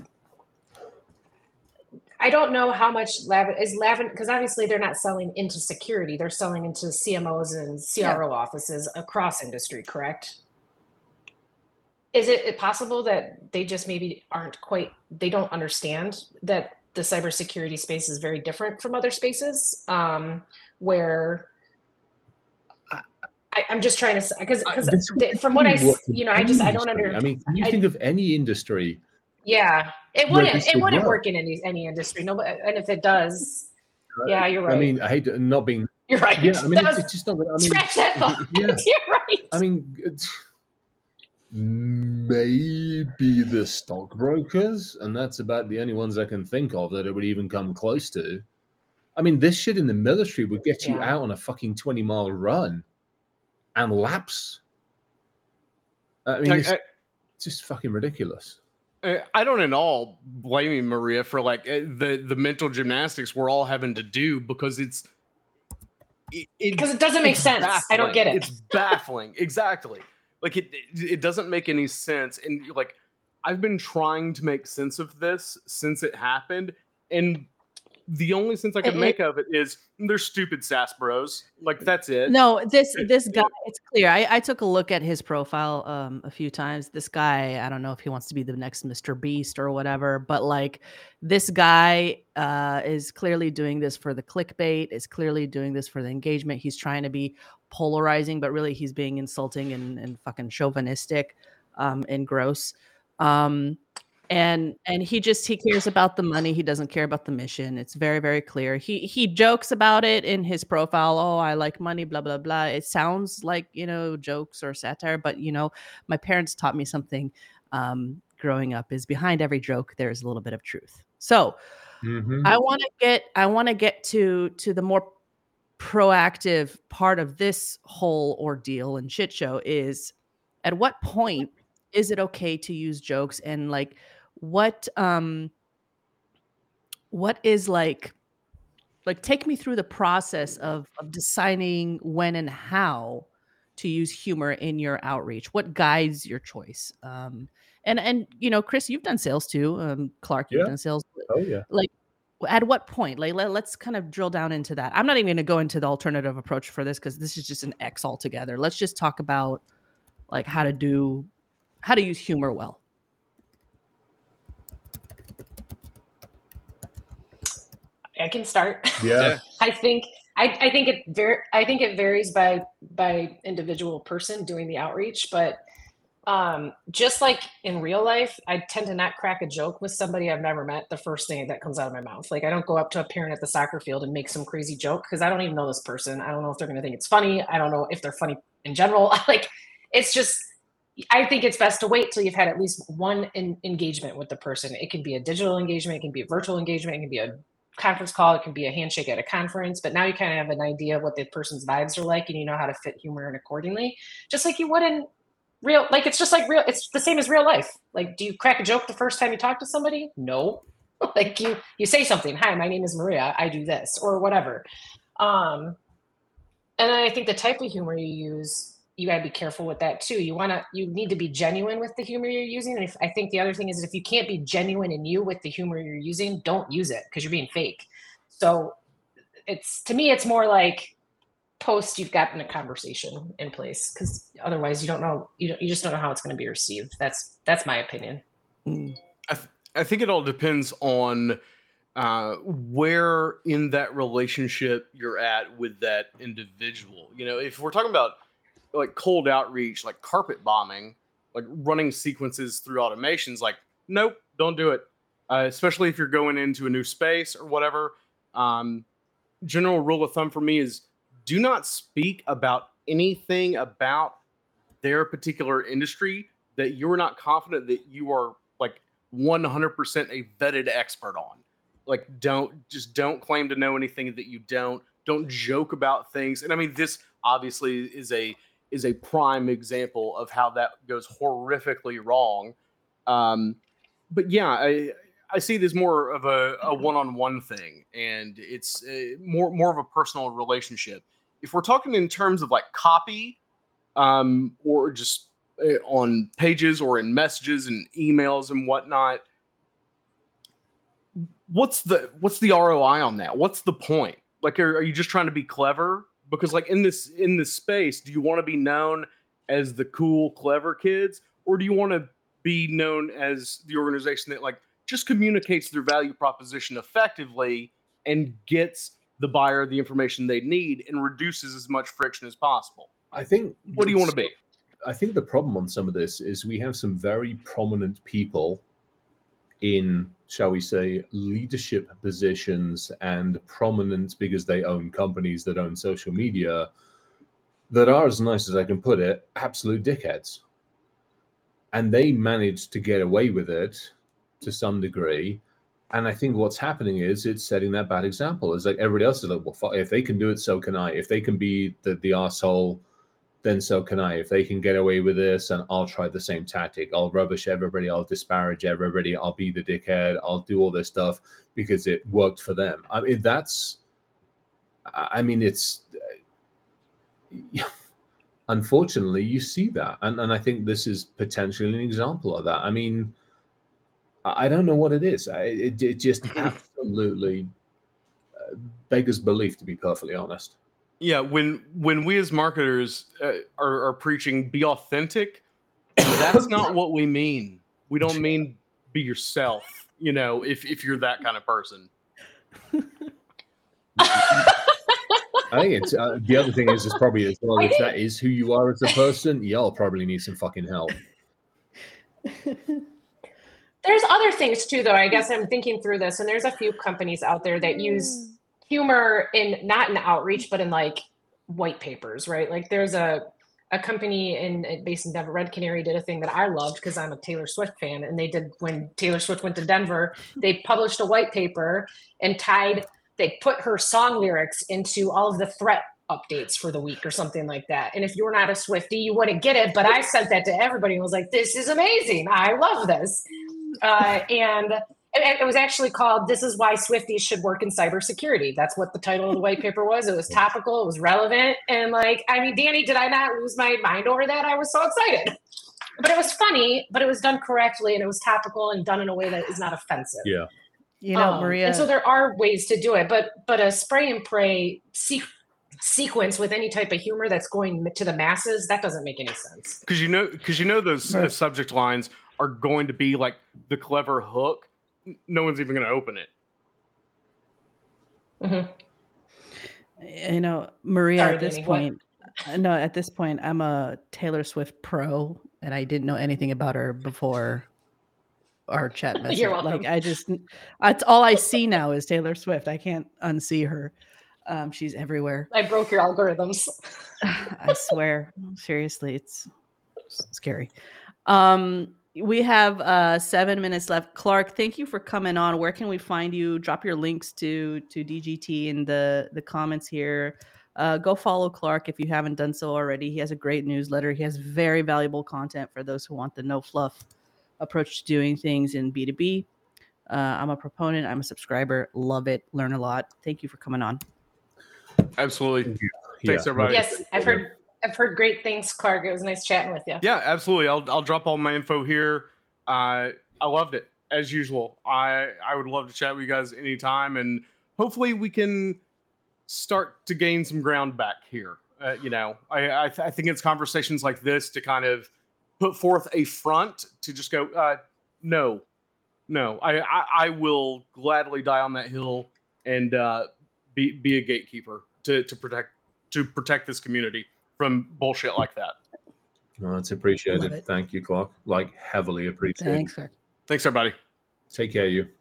I don't know how much Lavin, because obviously they're not selling into security, they're selling into CMOs and CRO offices across industry, correct? Is it possible that they just maybe they don't understand that the cybersecurity space is very different from other spaces, where I'm just trying to, because from what I don't understand. I mean, can you think of any industry? Yeah, it wouldn't work in any industry. No, and if it does, yeah, you're right. I mean, I hate not being. You're right. Yeah, I mean, it's just not. I mean, scratch that thought. Yeah. You're right. I mean, maybe the stockbrokers, and that's about the only ones I can think of that it would even come close to. I mean, this shit in the military would get you out on a fucking 20-mile run and lapse. I mean, it's just fucking ridiculous. I don't at all blame you, Maria, for like the mental gymnastics we're all having to do, because because it doesn't make sense. Baffling. I don't get it. It's baffling. Exactly. Like it doesn't make any sense. And like, I've been trying to make sense of this since it happened. And the only sense I can make of it is they're stupid SaaS bros. Like, that's it. No, this guy, it's clear. I took a look at his profile a few times. This guy, I don't know if he wants to be the next Mr. Beast or whatever, but like, this guy is clearly doing this for the clickbait, is clearly doing this for the engagement. He's trying to be polarizing, but really he's being insulting and fucking chauvinistic and gross. And he cares about the money. He doesn't care about the mission. It's very, very clear. He jokes about it in his profile. Oh, I like money, blah, blah, blah. It sounds like, jokes or satire, but my parents taught me something growing up is behind every joke, there's a little bit of truth. So I want to get to the more proactive part of this whole ordeal and shit show is, at what point is it okay to use jokes, and like, what is like take me through the process of deciding when and how to use humor in your outreach. What guides your choice? And Chris, you've done sales too. Clark, you've done sales. Oh yeah. Like, at what point? Like, let's kind of drill down into that. I'm not even going to go into the alternative approach for this, because this is just an X altogether. Let's just talk about like how to use humor well. I can start. Yeah. I think it varies by individual person doing the outreach, but just like in real life, I tend to not crack a joke with somebody I've never met the first thing that comes out of my mouth. Like, I don't go up to a parent at the soccer field and make some crazy joke, because I don't even know this person. I don't know if they're going to think it's funny. I don't know if they're funny in general. Like, it's just, I think it's best to wait till you've had at least one engagement with the person. It can be a digital engagement, it can be a virtual engagement, it can be a conference call, it can be a handshake at a conference, but now you kind of have an idea of what the person's vibes are like, and you know how to fit humor in accordingly, just like you would in real, like, it's just like real, it's the same as real life. Like, do you crack a joke the first time you talk to somebody? No. Like, you say something, hi, my name is Maria, I do this, or whatever. And then I think the type of humor you use, you got to be careful with that too. You need to be genuine with the humor you're using. And I think the other thing is, if you can't be genuine in you with the humor you're using, don't use it, because you're being fake. So to me, it's more like post you've gotten a conversation in place, because otherwise you don't know, you just don't know how it's going to be received. That's my opinion. I think it all depends on where in that relationship you're at with that individual. If we're talking about like cold outreach, like carpet bombing, like running sequences through automations, like, nope, don't do it. Especially if you're going into a new space or whatever. General rule of thumb for me is, do not speak about anything about their particular industry that you're not confident that you are like 100% a vetted expert on. Like, don't claim to know anything that you don't joke about things. And I mean, this obviously is a prime example of how that goes horrifically wrong. But yeah, I see this more of a one-on-one thing, and it's more of a personal relationship. If we're talking in terms of like copy, or just on pages or in messages and emails and whatnot, what's the ROI on that? What's the point? Like, are you just trying to be clever? Because like in this space, do you want to be known as the cool, clever kids, or do you want to be known as the organization that like just communicates their value proposition effectively and gets the buyer the information they need and reduces as much friction as possible? I think. What do you want to be? I think the problem on some of this is we have some very prominent people in, shall we say, leadership positions and prominent because they own companies that own social media that are, as nice as I can put it, absolute dickheads. And they managed to get away with it to some degree. And I think what's happening is it's setting that bad example. It's like everybody else is like, well, if they can do it, so can I. If they can be the asshole, then so can I. If they can get away with this, and I'll try the same tactic. I'll rubbish everybody. I'll disparage everybody. I'll be the dickhead. I'll do all this stuff because it worked for them. I mean, it's unfortunately you see that, and I think this is potentially an example of that. I mean, I don't know what it is. It just absolutely beggars belief, to be perfectly honest. Yeah, when we as marketers are preaching be authentic, that's not what we mean. We don't mean be yourself, you know, if you're that kind of person. I think it's the other thing is probably as well, if that is who you are as a person, y'all probably need some fucking help. There's other things too, though. I guess I'm thinking through this, and there's a few companies out there that use humor not in outreach, but in like white papers, right? Like there's a company based in Denver, Red Canary, did a thing that I loved because I'm a Taylor Swift fan, and they did, when Taylor Swift went to Denver, they published a white paper and they put her song lyrics into all of the threat updates for the week or something like that. And if you're not a Swiftie, you wouldn't get it, but I sent that to everybody and was like, this is amazing. I love this. And it was actually called, "This is Why Swifties Should Work in Cybersecurity." That's what the title of the white paper was. It was topical. It was relevant. And like, I mean, Danny, did I not lose my mind over that? I was so excited. But it was funny, but it was done correctly, and it was topical and done in a way that is not offensive. Yeah. You know, Maria. And so there are ways to do it, but a spray and pray sequence with any type of humor that's going to the masses, that doesn't make any sense. Because you know those subject lines are going to be like the clever hook. No one's even going to open it. Mm-hmm. You know, Maria, Sorry, at this Danny, point, no, at this point, I'm a Taylor Swift pro, and I didn't know anything about her before our chat message. You're welcome. Like, that's all I see now is Taylor Swift. I can't unsee her. She's everywhere. I broke your algorithms. I swear. Seriously, it's scary. We have 7 minutes left. Clark, thank you for coming on. Where can we find you? Drop your links to DGT in the comments here. Go follow Clark if you haven't done so already. He has a great newsletter. He has very valuable content for those who want the no fluff approach to doing things in B2B. I'm a proponent. I'm a subscriber. Love it. Learn a lot. Thank you for coming on. Absolutely. Thanks, everybody. Yes, I've heard great things, Clark. It was nice chatting with you. Yeah, absolutely. I'll drop all my info here. I loved it as usual. I would love to chat with you guys anytime, and hopefully we can start to gain some ground back here. You know, I think it's conversations like this to kind of put forth a front to just go, no. I will gladly die on that hill and be a gatekeeper to protect this community from bullshit like that. No, it's appreciated. Thank you, Clark. Like, heavily appreciated. Thanks, Clark. Thanks, everybody. Take care of you.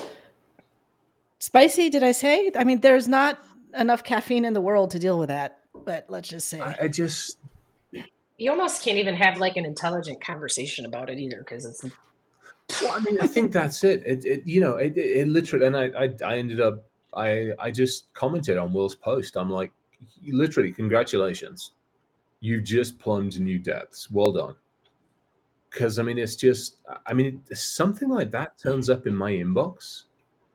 Spicy, did I say? I mean, there's not enough caffeine in the world to deal with that. but let's just say I just you almost can't even have like an intelligent conversation about it either, because it's. Well, I mean, I think that's it. It literally, and I ended up, I just commented on Will's post. I'm like, literally, congratulations, you just plumbed new depths. Well done. Because I mean, it's just, I mean, something like that turns up in my inbox,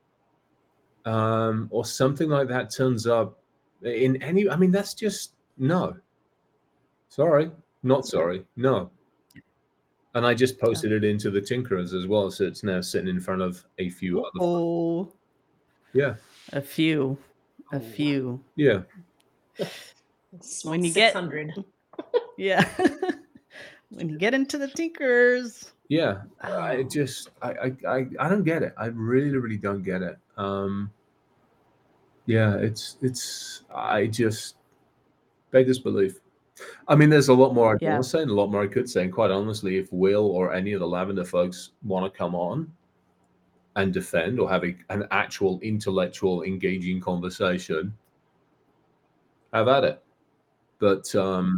or something like that turns up in any. I mean, that's just no. Sorry, not sorry. No. And I just posted it into the Tinkerers as well, so it's now sitting in front of a few other. Oh, yeah, a few. Yeah. When you get 600. Yeah. When you get into the Tinkers. Yeah, I don't get it. I really don't get it. Yeah, it's I just beggars belief. I mean, there's a lot more I want to say and a lot more I could say. And quite honestly, if Will or any of the Lavender folks want to come on and defend or have an actual intellectual engaging conversation, have at it. But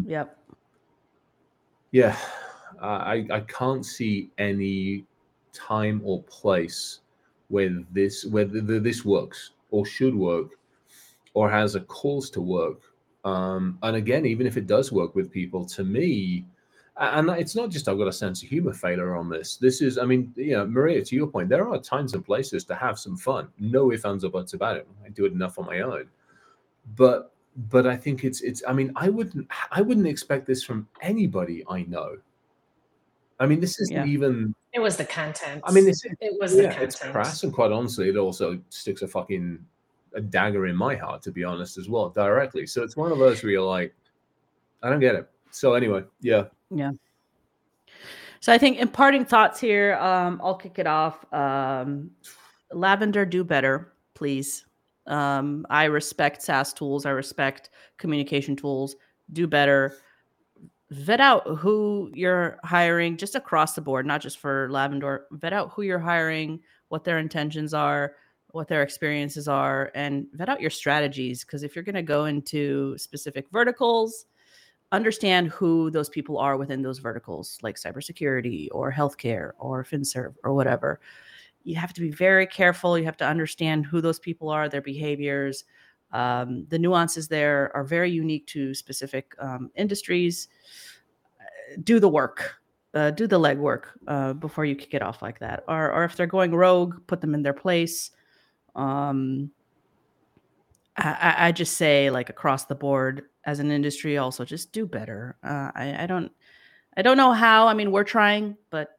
yeah, I can't see any time or place where this works or should work or has a cause to work. And again, even if it does work with people, to me, and it's not just I've got a sense of humor failure on this. This is, I mean, Maria, to your point, there are times and places to have some fun. No ifs, ands, or buts about it. I do it enough on my own. But I think it's. I mean, I wouldn't expect this from anybody I know. I mean, this isn't even. It was the content. I mean, it was the content. It's crass, and quite honestly, it also sticks a dagger in my heart, to be honest, as well, directly. So it's one of those where you're like, I don't get it. So anyway, yeah. So I think in parting thoughts here, I'll kick it off. Lavender, do better, please. I respect SaaS tools. I respect communication tools. Do better. Vet out who you're hiring just across the board, not just for Lavender. Vet out who you're hiring, what their intentions are, what their experiences are, and vet out your strategies. Because if you're going to go into specific verticals, understand who those people are within those verticals, like cybersecurity or healthcare or FinServ or whatever. You have to be very careful. You have to understand who those people are, their behaviors. The nuances there are very unique to specific industries. Do the work. Do the legwork before you kick it off like that. Or if they're going rogue, put them in their place. I just say, like, across the board as an industry, also just do better. I don't know how. I mean, we're trying, but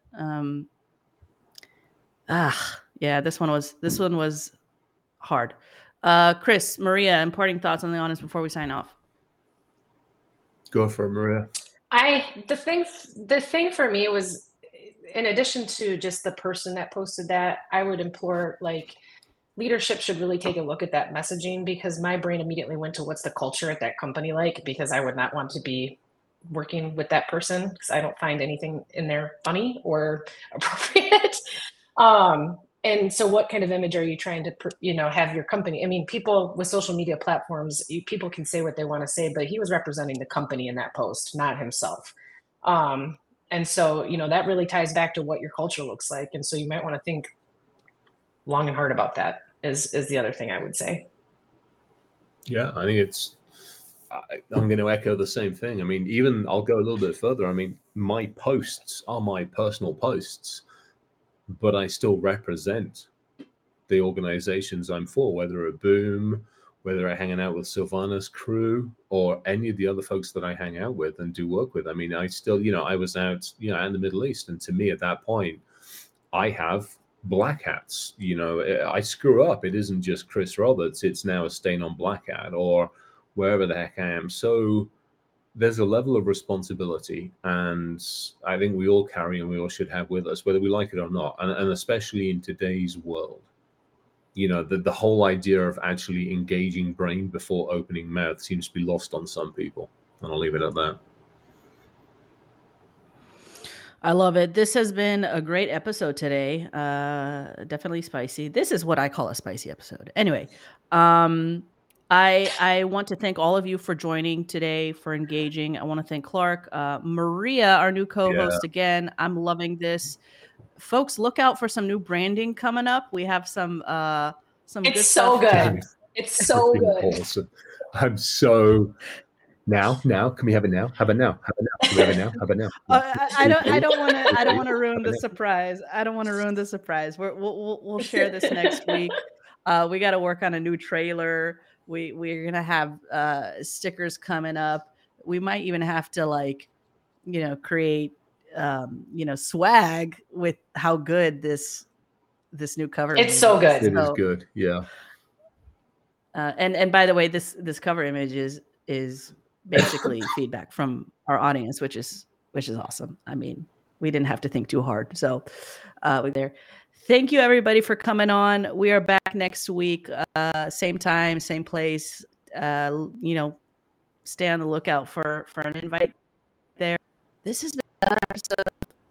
this one was hard. Chris, Maria, imparting thoughts on the honest before we sign off. Go for it, Maria. The thing for me was, in addition to just the person that posted that, I would implore, like, leadership should really take a look at that messaging, because my brain immediately went to what's the culture at that company like, because I would not want to be working with that person, because I don't find anything in there funny or appropriate. And so what kind of image are you trying to, have your company? I mean, people with social media platforms, people can say what they want to say, but he was representing the company in that post, not himself. And so, that really ties back to what your culture looks like. And so you might want to think long and hard about that is the other thing I would say. Yeah, I think I'm going to echo the same thing. I mean, even I'll go a little bit further. I mean, my posts are my personal posts, but I still represent the organizations I'm for, whether at Boom, whether I'm hanging out with Sylvana's crew, or any of the other folks that I hang out with and do work with. I mean, I still, I was out, in the Middle East. And to me, at that point, I have black hats. I screw up. It isn't just Chris Roberts. It's now a stain on black hat or wherever the heck I am. So there's a level of responsibility, and I think we all carry and we all should have with us, whether we like it or not. And especially in today's world, the whole idea of actually engaging brain before opening mouth seems to be lost on some people. And I'll leave it at that. I love it. This has been a great episode today. Definitely spicy. This is what I call a spicy episode. Anyway, I want to thank all of you for joining today, for engaging. I want to thank Clark, Maria, our new co-host again. I'm loving this. Folks, look out for some new branding coming up. We have some It's good so stuff. good. It's so good. Awesome. I'm so now. Can we have it now? Have it now. Can we have it now? Have it now. I don't want to ruin the surprise. I don't want to ruin the surprise. We'll share this next week. We got to work on a new trailer. We're gonna have stickers coming up. We might even have to create swag with how good this new cover. It's so good. It is good. Yeah. And by the way, this cover image is basically feedback from our audience, which is awesome. I mean, we didn't have to think too hard. So there. Thank you everybody for coming on. We are back next week, same time, same place. Stay on the lookout for an invite there. This is the episode.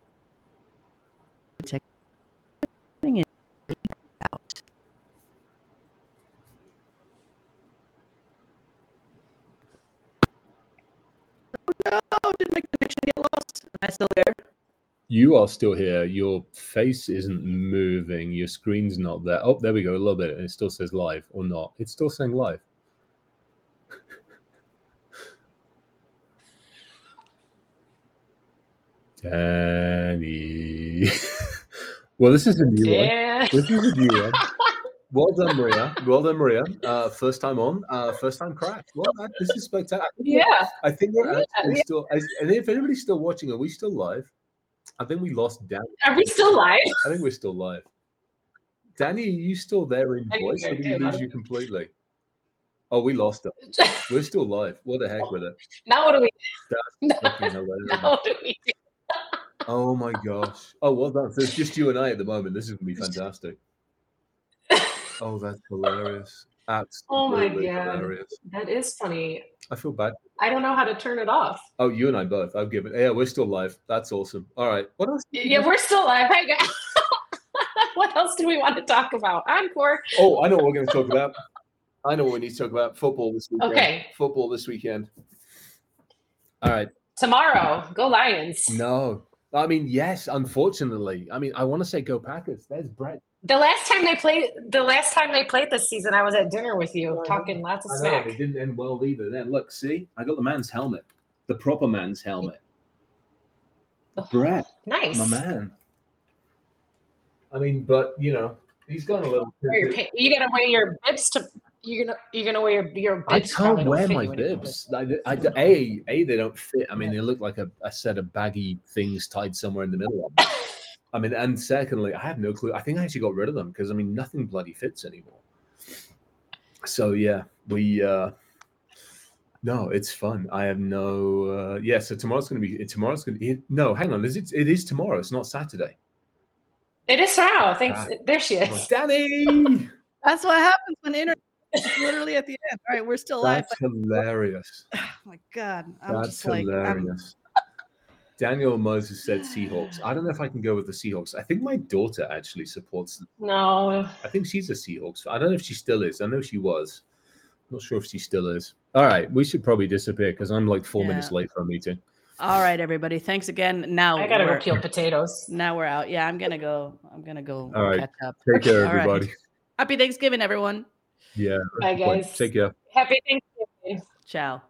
No, did my connection get lost? Am I still there? You are still here. Your face isn't moving. Your screen's not there. Oh, there we go. A little bit. And it still says live or not. It's still saying live. Danny. Well, this is a new one. This is a new one. Well done, Maria. Well done, Maria. First time on, first time crack. Well, this is spectacular. I think we're actually still. And if anybody's still watching, are we still live? I think we lost Danny. Are we still live? I think we're still live. Danny, are you still there in voice, or did we lose you completely? Oh, we lost her. We're still live. What the heck with it? Now what do we do? Now what do we do? Oh my gosh. Oh, well done. So it's just you and I at the moment. This is going to be fantastic. Oh, that's hilarious. Absolutely hilarious. That is funny. I feel bad. I don't know how to turn it off. Oh, you and I both. I've given. Yeah, we're still live. That's awesome. All right. What else? Yeah, we're still live. Hi, guys. What else do we want to talk about? Encore. Oh, I know what we're going to talk about. I know what we need to talk about. Football this weekend. Okay. Football this weekend. All right. Tomorrow. Go Lions. No. I mean, yes, unfortunately. I mean, I want to say go Packers. There's Brett. The last time they played this season, I was at dinner with you, talking lots of smack. It didn't end well either. Then look, see, I got the man's helmet, the proper man's helmet. Brett, nice, my man. I mean, but he's gone a little. You gotta wear your bibs to. You're gonna wear your bibs. I can't wear my bibs. They don't fit. I mean, they look like a set of baggy things tied somewhere in the middle of them. I mean, and secondly, I have no clue. I think I actually got rid of them because, I mean, nothing bloody fits anymore. So, yeah, no, it's fun. I have no, so tomorrow's going to be, no, hang on. It is tomorrow. It's not Saturday. It is tomorrow. Thanks. There she is. Danny! That's what happens when internet is literally at the end. All right, we're still live. That's hilarious. Oh, my God. That's hilarious. Daniel Moses said Seahawks. I don't know if I can go with the Seahawks. I think my daughter actually supports them. No. I think she's a Seahawks. I don't know if she still is. I know she was. I'm not sure if she still is. All right. We should probably disappear because I'm like 4 minutes late for a meeting. All right, everybody. Thanks again. Now I gotta go peel potatoes. Now we're out. Yeah, I'm gonna go All right. catch up. Take care, everybody. Right. Happy Thanksgiving, everyone. Yeah. Bye, guys. Take care. Happy Thanksgiving. Ciao.